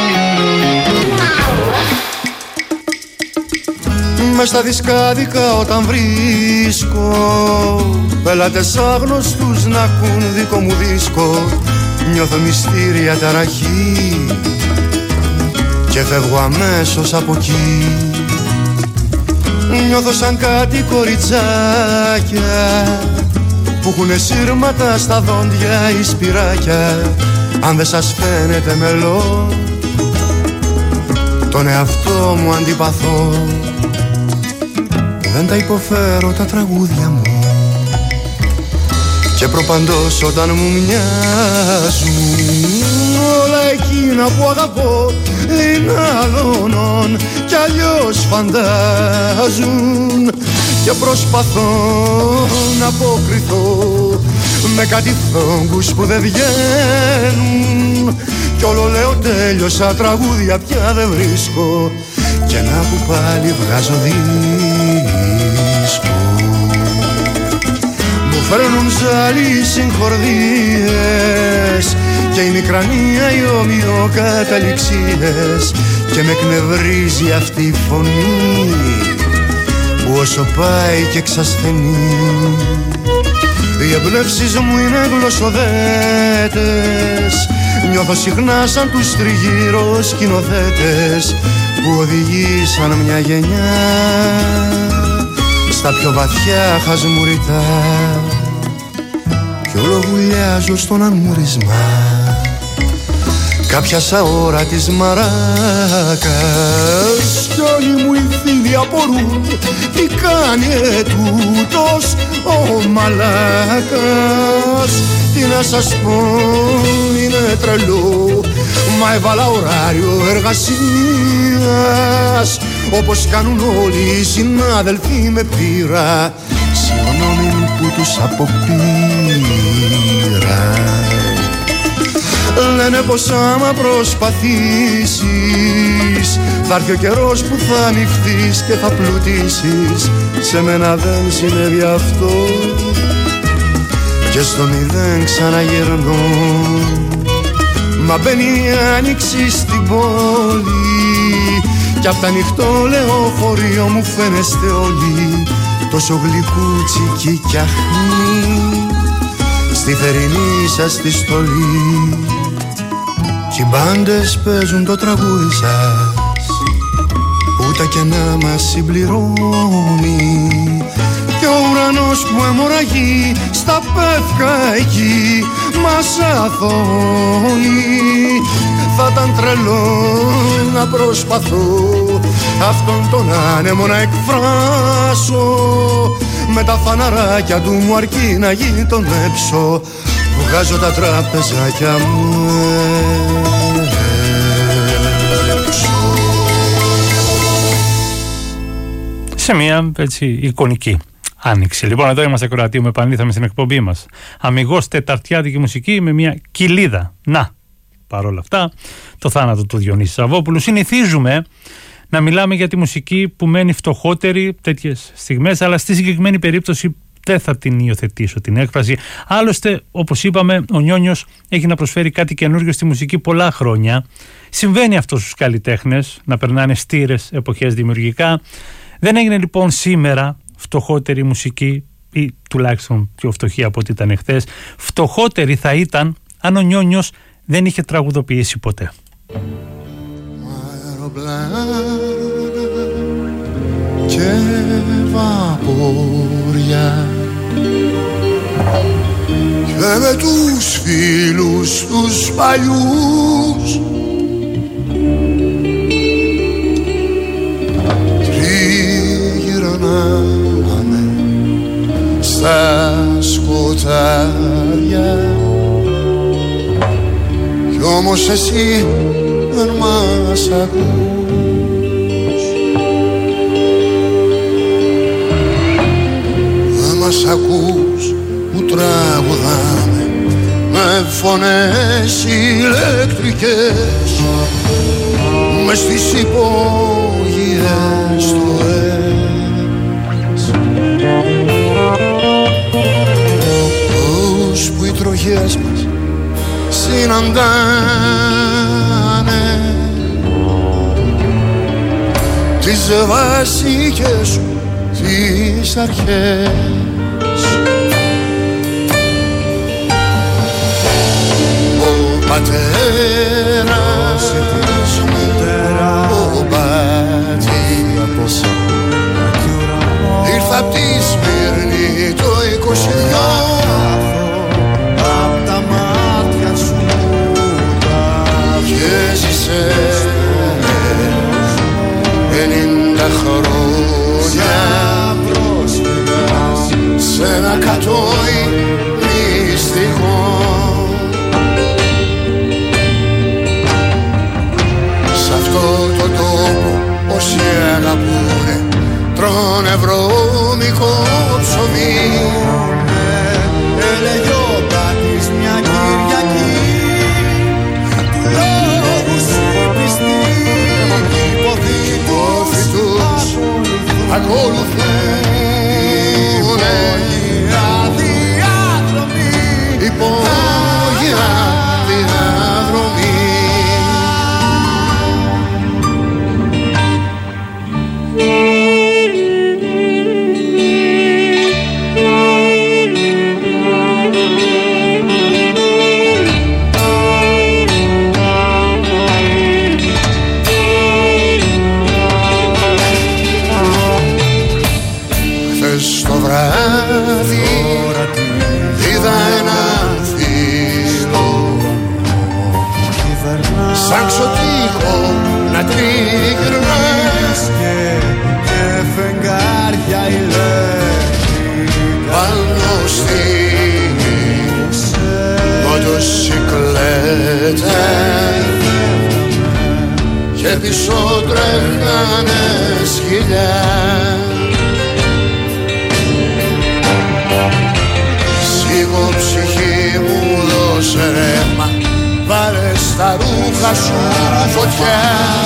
Μες στα δισκάδικα όταν βρίσκω πελάτες άγνωστους να ακούν δικό μου δίσκο, νιώθω μυστήρια ταραχή και φεύγω αμέσως από εκεί. Νιώθω σαν κάτι κοριτσάκια που έχουνε σύρματα στα δόντια ή σπυράκια. Αν δεν σας φαίνεται μελό, τον εαυτό μου αντιπαθώ. Δεν τα υποφέρω τα τραγούδια μου και προπαντός όταν μου μοιάζουν όλα εκείνα που αγαπώ είναι αλώνων κι αλλιώς φαντάζουν. Και προσπαθώ να αποκριθώ με κάτι φόγκους που δεν βγαίνουν κι όλο λέω τέλειωσα, τραγούδια πια δεν βρίσκω και να που πάλι βγάζω δίσκο. Μου φέρνουν ζάλι οι συγχορδίες και η μικρανία οι ομοιοκαταληξίες και με εκνευρίζει αυτή η φωνή που όσο πάει και εξασθενεί. Οι εμπνεύσεις μου είναι γλωσσοδέτες, νιώθω συχνά σαν τους τριγύρω σκηνοθέτες που οδηγήσαν μια γενιά στα πιο βαθιά χασμουριτά κι όλο βουλιάζω στον αμούρισμα κάποιας αόρατης μαράκας κι όλοι μου οι φίλοι απορούν τι κάνει ετούτος ο μαλάκας. Τι να σας πω, είναι τρελό, μα έβαλα ωράριο εργασίας όπως κάνουν όλοι οι συνάδελφοι με πείρα, συγγνώμη που τους αποπείρα. Λένε πως άμα προσπαθήσεις θα έρθει ο καιρός που θα ανοιχθείς και θα πλουτίσεις. Σε μένα δεν συνέβη αυτό και στο μηδέν ξαναγυρνώ. Μα μπαίνει η άνοιξη στην πόλη κι απ' τα ανοιχτό λεωφορείο μου φαίνεστε όλοι τόσο γλυκούτσικοι κι αχνοί στη θερινή σας τη στολή. Κι οι μπάντες παίζουν το τραγούδι σας που τα κενά μας συμπληρώνει κι ο ουρανός που αιμορραγεί στα πεύκα εκεί μας αθώνει. Θα ήταν τρελό να προσπαθώ αυτόν τον άνεμο να εκφράσω. Με τα φαναράκια του μου αρκεί να γειτονέψω. Βγάζω τα τραπεζάκια μου έξω. Σε μια έτσι εικονική άνοιξη. Λοιπόν, εδώ είμαστε Κροατία, με επανήλθαμε στην εκπομπή μας. Αμιγώς τεταρτιάτικη μουσική με μια κοιλίδα. Να, παρόλα αυτά, το θάνατο του Διονύση Σαββόπουλου. Συνηθίζουμε να μιλάμε για τη μουσική που μένει φτωχότερη τέτοιες στιγμές, αλλά στη συγκεκριμένη περίπτωση δεν θα την υιοθετήσω την έκφραση. Άλλωστε, όπως είπαμε, ο Νιόνιος έχει να προσφέρει κάτι καινούριο στη μουσική πολλά χρόνια. Συμβαίνει αυτό στους καλλιτέχνες, να περνάνε στήρες εποχές δημιουργικά. Δεν έγινε λοιπόν σήμερα φτωχότερη μουσική, ή τουλάχιστον πιο φτωχή από ό,τι ήταν εχθές. Φτωχότερη θα ήταν αν ο Νιόνιος δεν είχε τραγουδοποιήσει ποτέ. Και βαπόρια και με τους φίλους τους παλιούς τριγυρνάμε στα σκοτάδια κι όμως εσύ δεν μας ακούς. Δεν μας ακούς που τραγουδάμε με φωνές ηλεκτρικές μες στις υπόγειες του ΕΣ. Τους που οι τροχές μας συναντάνε τις βασικές σου τις αρχές. Ο πατέρας μου, ο πατήρας ήρθα απ' τη Σμύρνη το είκοσι δυο. Απ' τα μάτια σου και ζήσε ενενήντα χρόνια σε ένα κατόι μυστικό. Σ' αυτό το τόπο όσοι αγαπούνε τρώνε βρώμικο ψωμί. Έλεγε ο Τάκης μια Κυριακή του λόγου σου πιστή υποφυτούς ακολουθούνε διάδρομοι, υπόγεια διάδρομοι. Είδα ένα φίλο σαν ξωτήχο να τριγυρνάς και φεγγάρια ηλεκτρικά πάνω στις μοτοσικλέτες και πίσω τρέχανε σκυλιά. Σίγω ψυχή μου δώσε ρεύμα, βάλε στα ρούχα σου φωτιά,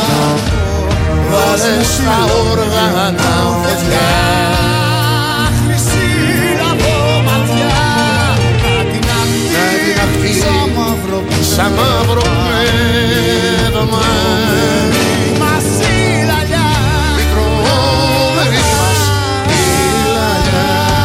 βάλε στα όργανα φωτιά. Χρυσή λαβωματιά να την αχτεί σαν μαύρο πνεύμα. Μαζί λαλιά πικρόβερης μας η λαλιά.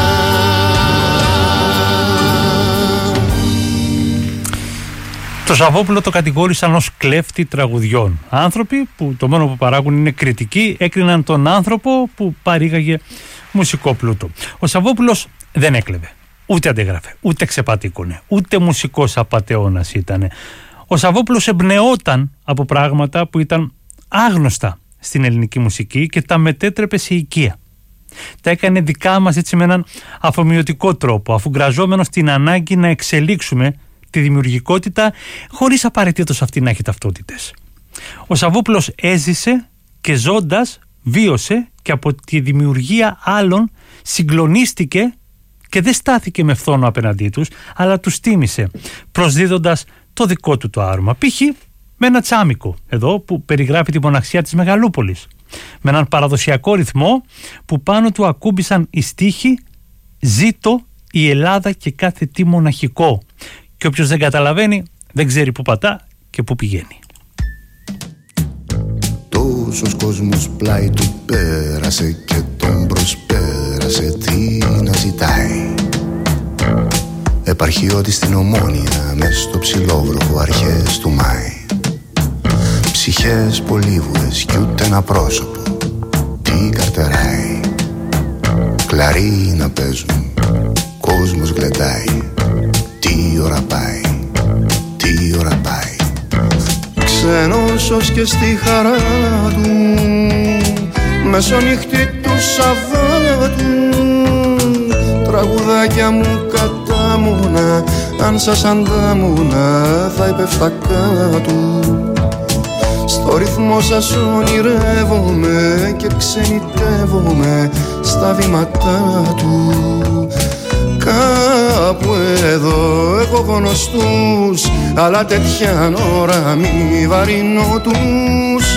Το Σαββόπουλο το κατηγόρησαν ως κλέφτη τραγουδιών. Άνθρωποι που το μόνο που παράγουν είναι κριτική έκριναν τον άνθρωπο που παρήγαγε μουσικό πλούτο. Ο Σαββόπουλος δεν έκλεβε, ούτε αντεγράφε, ούτε ξεπατήκωνε, ούτε μουσικός απατεώνας ήταν. Ο Σαββόπουλος εμπνεόταν από πράγματα που ήταν άγνωστα στην ελληνική μουσική και τα μετέτρεπε σε οικία. Τα έκανε δικά μας έτσι με έναν αφομοιωτικό τρόπο, αφουγκραζόμενος την ανάγκη να εξελίξουμε τη δημιουργικότητα χωρίς απαραίτητος αυτή να έχει ταυτότητες. Ο Σαββόπουλος έζησε και ζώντας βίωσε και από τη δημιουργία άλλων συγκλονίστηκε και δεν στάθηκε με φθόνο απέναντί τους, αλλά τους τίμησε, προσδίδοντας το δικό του το άρωμα. Π.χ. με ένα τσάμικο εδώ που περιγράφει τη μοναξιά της Μεγαλούπολης, με έναν παραδοσιακό ρυθμό που πάνω του ακούμπησαν οι στίχοι «Ζήτω η Ελλάδα και κάθε τι μοναχικό». Και όποιος δεν καταλαβαίνει δεν ξέρει που πατά και που πηγαίνει. Τόσος κόσμος πλάι του πέρασε και τον προσπέρασε, τι να ζητάει. Επαρχιώτη στην Ομόνια, μες στο ψηλόβροχο αρχές του Μάη. Ψυχές πολύβουρες κι ούτε ένα πρόσωπο, τι καρτεράει. Κλαρί να παίζουν, κόσμος γλεντάει, τι ώρα πάει, τι ώρα πάει. Ξένος και στη χαρά του, μεσονύχτη του Σαββάτου. Τραγουδάκια μου κατάμουνα, αν σας αντάμουνα θα υπέφτα κάτω. Στο ρυθμό σας ονειρεύομαι και ξενιτεύομαι στα βήματά του. Κάπου εδώ έχω γνωστούς, αλλά τέτοια ώρα μη βαρύνω τους.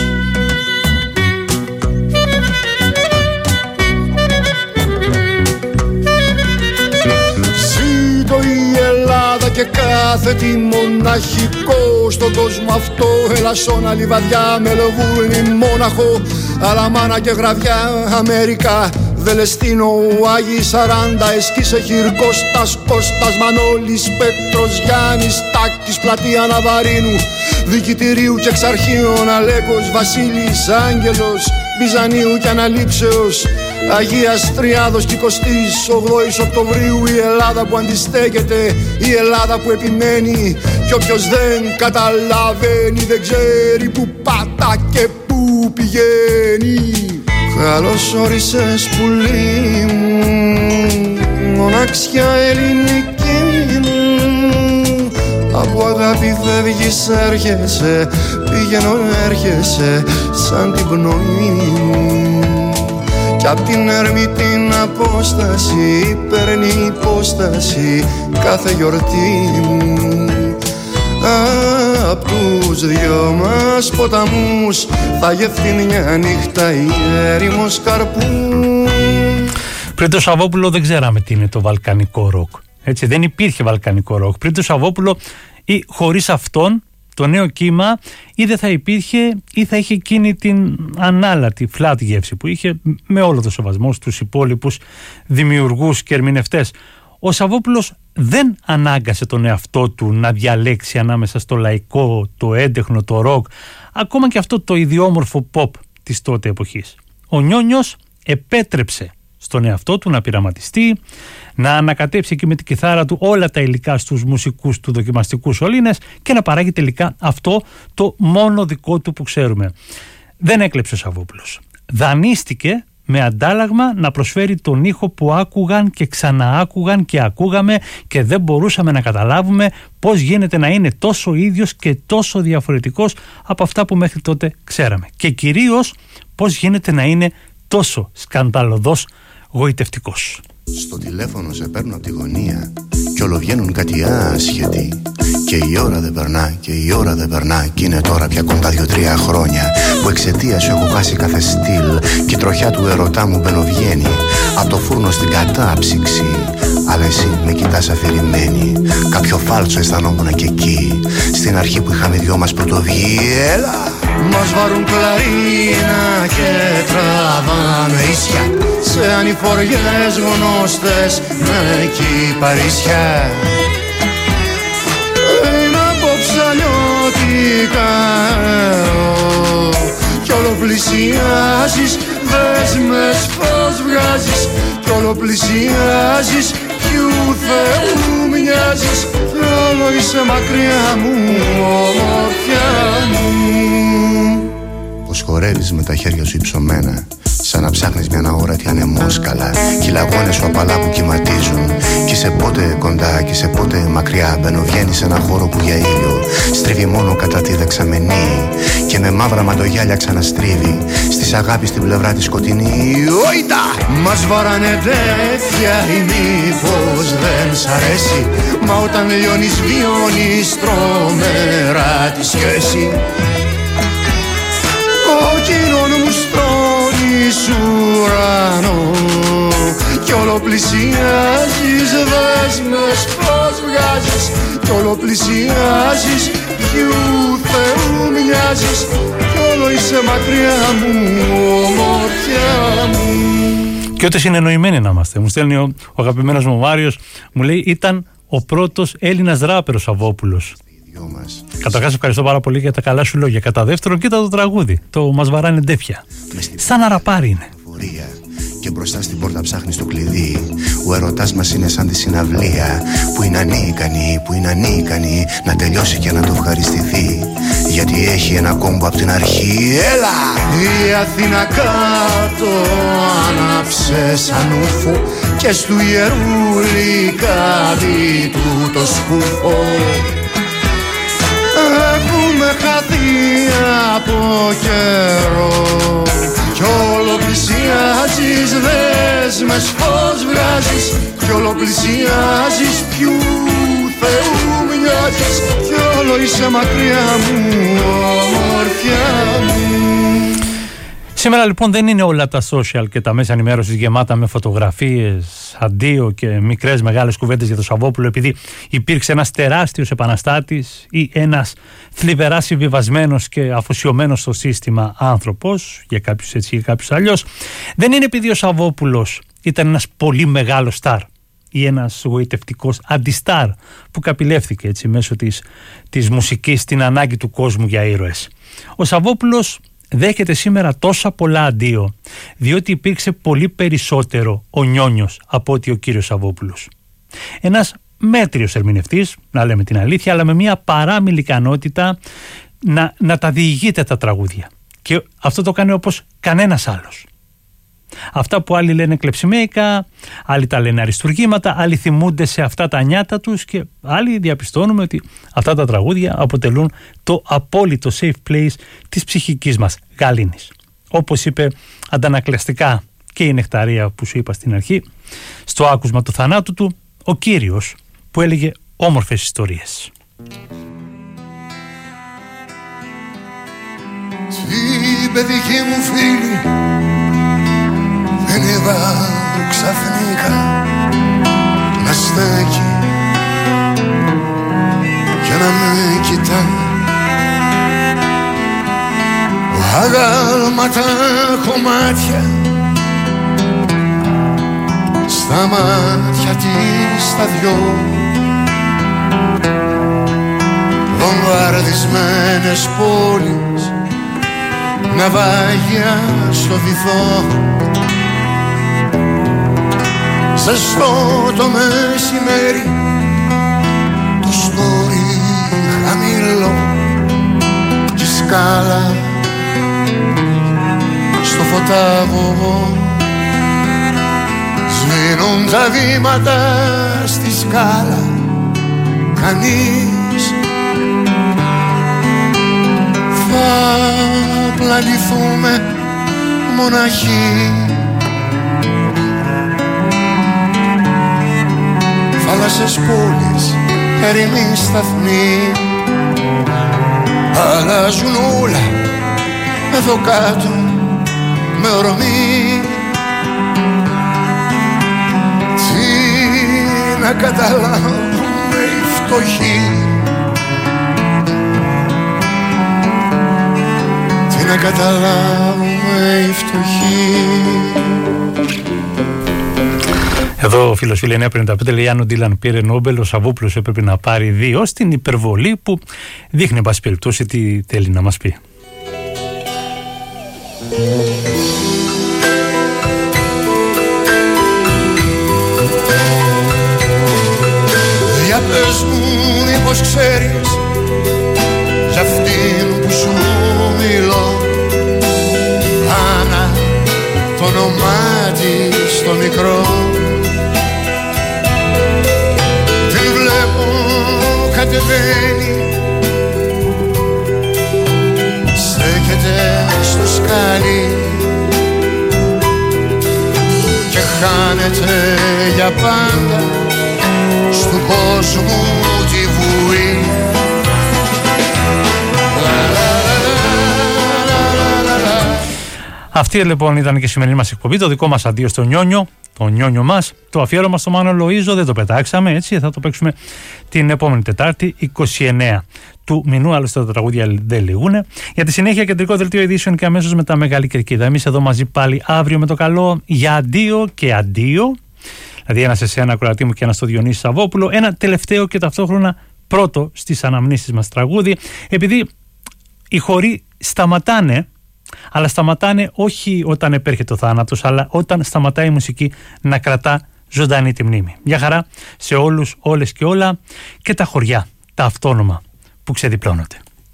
Ζήτω η Ελλάδα και κάθε τι μοναχικό στον κόσμο αυτό. Ελασσόνα, Λιβαδιά, Μελοβούρνη, Μόναχο, Αλαμάνα και Γραβιά, Αμέρικα, Βελεστίνο, Άγιοι Σαράντα, Εσκίσε, Χιρκώστας, Κώστας, Μανώλης, Πέτρος, Γιάννης, Τάκης, Πλατεία Ναβαρίνου, Δικητηρίου και Εξαρχείων, Αλέκος, Βασίλης, Άγγελος, Βυζανίου και Αναλήψεως, Αγίας Τριάδος και εικοστής ογδόης Οκτωβρίου. Η Ελλάδα που αντιστέκεται, η Ελλάδα που επιμένει, κι όποιος δεν καταλαβαίνει δεν ξέρει που πατά και που πηγαίνει. Καλώς όρισες πουλί μου, μοναξιά ελληνική μου. Από αγάπη φεύγεις έρχεσαι, πηγαίνω έρχεσαι σαν την πνοή μου. Κι απ' την έρμη την απόσταση παίρνει υπόσταση κάθε γιορτή μου. Απ' τους δυο μας ποταμούς θα γευτεί μια νύχτα η έρημος καρπού. Πριν το Σαββόπουλο δεν ξέραμε τι είναι το βαλκανικό ροκ. Έτσι, δεν υπήρχε βαλκανικό ροκ. Πριν το Σαββόπουλο ή χωρίς αυτόν το νέο κύμα ή δεν θα υπήρχε ή θα είχε εκείνη την ανάλατη flat γεύση που είχε, με όλο το σεβασμό στους υπόλοιπους δημιουργούς και ερμηνευτές. Ο Σαββόπουλος δεν ανάγκασε τον εαυτό του να διαλέξει ανάμεσα στο λαϊκό, το έντεχνο, το ροκ, ακόμα και αυτό το ιδιόμορφο pop της τότε εποχής. Ο Νιόνιος επέτρεψε στον εαυτό του να πειραματιστεί, να ανακατέψει εκεί με την κιθάρα του όλα τα υλικά στους μουσικούς του δοκιμαστικού σωλήνες και να παράγει τελικά αυτό το μόνο δικό του που ξέρουμε. Δεν έκλεψε ο Σαββόπουλος. Δανείστηκε με αντάλλαγμα να προσφέρει τον ήχο που άκουγαν και ξαναάκουγαν και ακούγαμε και δεν μπορούσαμε να καταλάβουμε πώς γίνεται να είναι τόσο ίδιος και τόσο διαφορετικός από αυτά που μέχρι τότε ξέραμε. Και κυρίως πώς γίνεται να είναι τόσο σκανδαλωδός γοητευτικός. Στο τηλέφωνο σε παίρνω από τη γωνία κι όλο βγαίνουν κάτι άσχετοι. Και η ώρα δεν περνά και η ώρα δεν περνά κι είναι τώρα πια κοντά δύο-τρία χρόνια που εξαιτία σου έχω χάσει κάθε στυλ κι η τροχιά του ερωτά μου μπαινοβγαίνει από το φούρνο στην κατάψυξη. Αλλά εσύ με κοιτάς αφηρημένη, κάποιο φάλτσο αισθανόμουν και εκεί στην αρχή που είχαμε δυο μας πρωτοβγεί. Έλα! Μας βάρουν κλαρίνα και τραβάμε ίσια σε ανηφοριές γνώστες με κυπαρίσια. Είναι απόψε αλλιώτικα κι όλο πλησιάζεις, δες φως βγάζεις κι όλο πλησιάζεις κι ου Θεού μοιάζεις κι όλο είσαι μακριά μου, ομορφιά μου. πως χορεύεις με τα χέρια σου υψωμένα, σαν να ψάχνεις μια αόρατη ανεμόσκαλα, κι οι λαγώνες σου απαλά που κυματίζουν. Κι είσαι πότε κοντά, κι είσαι πότε μακριά. Μπαίνω βγαίνει σε ένα χώρο που για ήλιο στρίβει μόνο κατά τη δεξαμενή, και με μαύρα μαντογιάλια ξαναστρίβει στις αγάπης την πλευρά τη σκοτεινή. Όιτα! Μας βαράνε τέτοια ή μήπως δεν σ' αρέσει? Μα όταν λιώνεις βιώνεις τρομερά τη σχέση. Κόκκινον μου στρώνεις ουρανό κι όλο πλησιάζεις, δες μες πως βγάζεις, κι όλο πλησιάζεις, ποιου Θεού μοιάζεις, κι όλο είσαι μακριά μου, ομορφιά μου. Και ούτε συνεννοημένοι να είμαστε. Μου στέλνει ο, ο αγαπημένος μου Μάριος, μου λέει ήταν ο πρώτος Έλληνας ράπερ ο Σαββόπουλος. Καταρχάς ευχαριστώ πάρα πολύ για τα καλά σου λόγια. Κατά δεύτερον, κοίτα το τραγούδι. Το μας βαράνε ντέφια. Σαν να ραπάρει είναι. Και μπροστά στην πόρτα ψάχνεις το κλειδί. Ο ερωτάς μας είναι σαν τη συναυλία, που είναι ανίκανη, που είναι ανίκανη να τελειώσει και να το ευχαριστηθεί, γιατί έχει ένα κόμπο απ' την αρχή. Έλα! Η Αθήνα κάτω άναψε σαν ούφο, και στου ιερούλη κάτι του το σκούφο. Έχουμε χαθεί από καιρό κι όλο πλησιάζεις, δες μες πως βγάζεις, κι όλο πλησιάζεις, ποιου Θεού μοιάζεις, κι όλο είσαι μακριά μου, ομορφιά μου. Σήμερα λοιπόν δεν είναι όλα τα social και τα μέσα ενημέρωσης γεμάτα με φωτογραφίες, αντίο και μικρές μεγάλες κουβέντες για τον Σαββόπουλο, επειδή υπήρξε ένας τεράστιος επαναστάτης ή ένας θλιβερά συμβιβασμένος και αφοσιωμένος στο σύστημα άνθρωπος, για κάποιους έτσι ή κάποιους αλλιώς. Δεν είναι επειδή ο Σαββόπουλος ήταν ένας πολύ μεγάλος στάρ ή ένας γοητευτικός αντιστάρ που καπηλεύθηκε έτσι μέσω της, της μουσικής στην ανάγκη του κόσμου για ήρωες. Ο Σαββόπουλος δέχεται σήμερα τόσα πολλά αντίο διότι υπήρξε πολύ περισσότερο ο Νιόνιος από ότι ο κύριος Σαββόπουλος. Ένας μέτριος ερμηνευτής, να λέμε την αλήθεια, αλλά με μια παράμιλη ικανότητα να, να τα διηγείται τα τραγούδια, και αυτό το κάνει όπως κανένας άλλος. Αυτά που άλλοι λένε κλεψιμέικα, άλλοι τα λένε αριστουργήματα, άλλοι θυμούνται σε αυτά τα νιάτα τους, και άλλοι διαπιστώνουμε ότι αυτά τα τραγούδια αποτελούν το απόλυτο safe place της ψυχικής μας γαλήνης. Όπως είπε αντανακλαστικά και η Νεκταρία που σου είπα στην αρχή, στο άκουσμα του θανάτου του, ο Κύριος που έλεγε όμορφες ιστορίες. Την παιδική μου φίλη δεν είδα ξαφνικά να στέκει και να με κοιτά. Αγάλματα κομμάτια στα μάτια της τα δυο, βομβαρδισμένες πόλεις, ναυάγια στο βυθό. Ζεστό το μεσημέρι, το στόρι χαμηλό κι η σκάλα στο φωτάγωγο. Σβήνουν τα βήματα στη σκάλα, κανείς. Θα πλανηθούμε μοναχοί, θάλασσες πόλεις, ερημοί σταθμοί. Αλλάζουν όλα εδώ κάτω με ορμή. Τι να καταλάβουμε οι φτωχοί, τι να καταλάβουμε οι φτωχοί. Εδώ ο φίλος φίλη εννιά πενήντα πέντε λέει: αν ο Ντίλαν πήρε Νόμπελ, ο Σαββόπουλος έπρεπε να πάρει δύο, στην υπερβολή που δείχνει, εν πάση περιπτώσει, τι θέλει να μας πει. Για πες μου μήπως ξέρεις, για αυτήν που σου μιλώ, όνομά της το μικρό. Την βλέπω κατεβαίνει, στέκεται στο σκάλι και χάνεται για πάντα στου κόσμου τη βουή. Αυτή λοιπόν ήταν και η σημερινή μας εκπομπή, το δικό μας αντίο στο Νιόνιο, το Νιόνιο μας, το αφιέρωμα στο Μάνο Λοΐζο, δεν το πετάξαμε, έτσι, θα το παίξουμε την επόμενη Τετάρτη, είκοσι εννέα του μηνού, άλλωστε τα τραγούδια δεν λυγούνε. Για τη συνέχεια, κεντρικό δελτίο ειδήσεων και αμέσως μετά Μεγάλη Κερκίδα. Εμείς εδώ μαζί πάλι αύριο με το καλό, για αντίο και αντίο, δηλαδή ένα σε σένα ακροατή μου και ένα στο Διονύση Σαββόπουλο, ένα τελευταίο και ταυτόχρονα πρώτο στις αναμνήσεις μας τραγούδι, επειδή οι χοροί σταματάνε, αλλά σταματάνε όχι όταν επέρχεται ο θάνατος, αλλά όταν σταματάει η μουσική να κρατά ζωντανή τη μνήμη. Γεια χαρά σε όλους, όλες και όλα, και τα χωριά, τα αυτόνομα που ξεδιπλώνονται.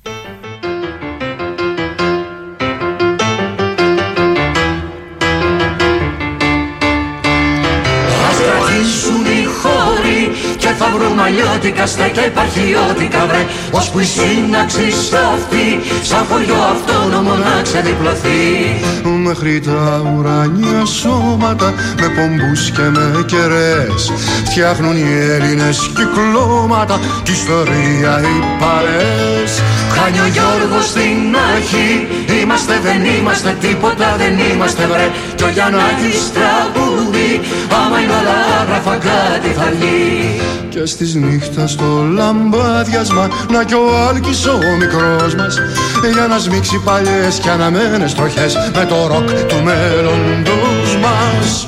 Ας κρατήσουν οι χώροι και θα βρούμε αλλιώτικα στέκια υπαρχιώτικα βρε, ώσπου η σύναξη αυτή σαν χωριό αυτόνομο να ξεδιπλωθεί. Μέχρι τα ουράνια σώματα με πομπούς και με κεραίες φτιάχνουν οι Έλληνες κυκλώματα κι ιστορία οι παρέες. Κάνει ο Γιώργος στην αρχή, είμαστε δεν είμαστε τίποτα δεν είμαστε βρε, κι ο Γιαννάκης τραγούδι, άμα είναι όλα άγραφα κάτι θα βγει. Και στις νύχτας το λαμπάδιασμα να κι ο Άλκης ο μικρός μας, για να σμίξει παλιές κι αναμένες τροχές με το ροκ του μέλλοντος μας.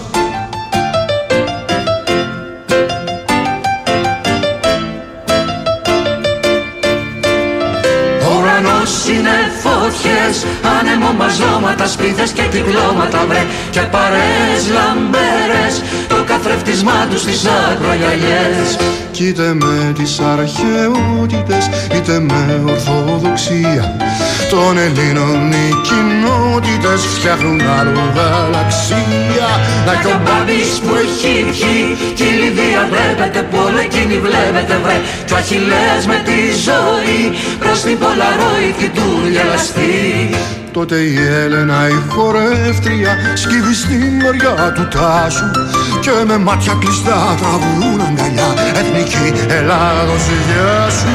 Ο ουρανός είναι φωτιές, άνεμο μαζώματα, σπίθες και κυκλώματα βρε, και παρέες λαμπέρες, το καθρεφτισμά τους στις ακρογιαλιές. Κι είτε με τις αρχαιότητες είτε με ορθοδοξία των Ελλήνων οι κοινότητες φτιάχνουν άλλο γαλαξία. Να κι ο Μπάμπης που έχει βγει κι η Λιδία βλέπετε που όλο εκείνη βλέπετε βρε, κι ο Αχιλλέας με τη ζωή προς την Πολαρόιδη του γελαστή. Τότε η Έλενα η χορεύτρια σκύβει στην μεριά του Τάσου και με μάτια κλειστά τραβούν αγκαλιά εθνική Ελλάδος γεια σου.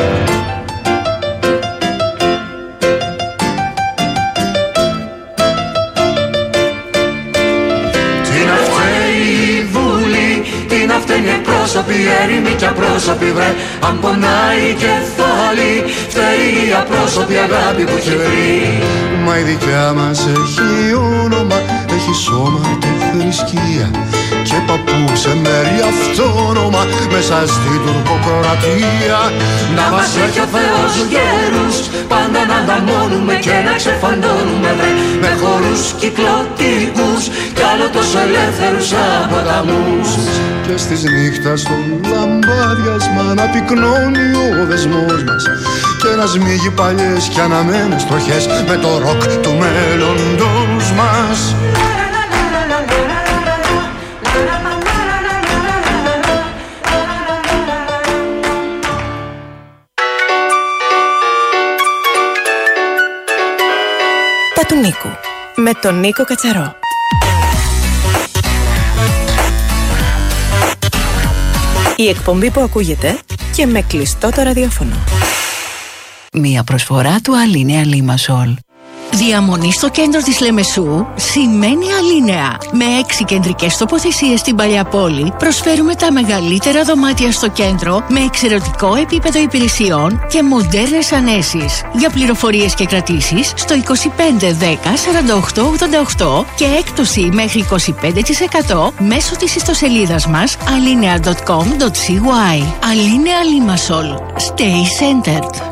Τι να φταίει η Βουλή, τι να φταίνει εκπρόσωποι, έρημοι κι απρόσωποι βρε, αν πονάει κεφάλι φταίει η απρόσωπη αγάπη που έχει βρει. Μα η δικιά μας έχει όνομα, έχει σώμα και θρησκεία και παππού σε μέρη αυτόνομα μέσα στην τουρκοκρατία. Να μας έχει ο Θεός γέρους, πάντα να ανταμώνουμε και να ξεφαντώνουμε βρε, με χορούς κυκλωτικούς κι άλλο τόσο ελεύθερους από ποταμούς. Και στις νύχτας το λαμπάδιασμα να πυκνώνει ο δεσμός μας και να σμίγει παλιές κι αναμένες τροχές με το ροκ του μέλλοντος μας. Τα του Νίκου με τον Νίκο Κατσαρό. Η εκπομπή που ακούγεται και με κλειστό το ραδιόφωνο. Μία προσφορά του Αλίνεα Λίμασολ. Διαμονή στο κέντρο της Λεμεσού σημαίνει Αλίνεα. Με έξι κεντρικές τοποθεσίες στην παλιά πόλη προσφέρουμε τα μεγαλύτερα δωμάτια στο κέντρο με εξαιρετικό επίπεδο υπηρεσιών και μοντέρνες ανέσεις. Για πληροφορίες και κρατήσεις στο είκοσι πέντε δέκα σαράντα οκτώ ογδόντα οκτώ και έκπτωση μέχρι είκοσι πέντε τοις εκατό μέσω της ιστοσελίδας μας alinea τελεία com τελεία cy. Αλίνεα Λίμασολ. Stay centered.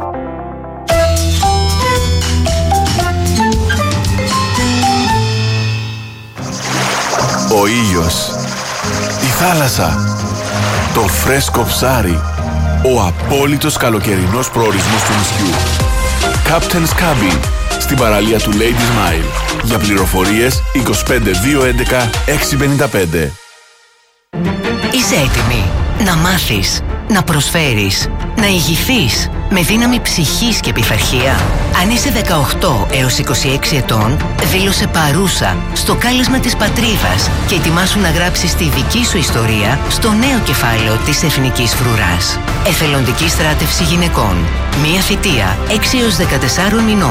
Ο ήλιος, η θάλασσα, το φρέσκο ψάρι, ο απόλυτος καλοκαιρινός προορισμός του νησιού. Captain's Cabin, στην παραλία του Ladies Mile. Για πληροφορίες είκοσι πέντε δύο έντεκα έξι πενήντα πέντε. Είσαι έτοιμη να μάθεις, να προσφέρεις, να ηγηθείς με δύναμη ψυχής και πειθαρχία? Αν είσαι δεκαοκτώ έως είκοσι έξι ετών, δήλωσε παρούσα στο κάλεσμα της πατρίδας και ετοιμάσου να γράψεις τη δική σου ιστορία στο νέο κεφάλαιο της εθνικής φρουράς. Εθελοντική στράτευση γυναικών. Μία θητεία έξι έως δεκατέσσερα μηνών.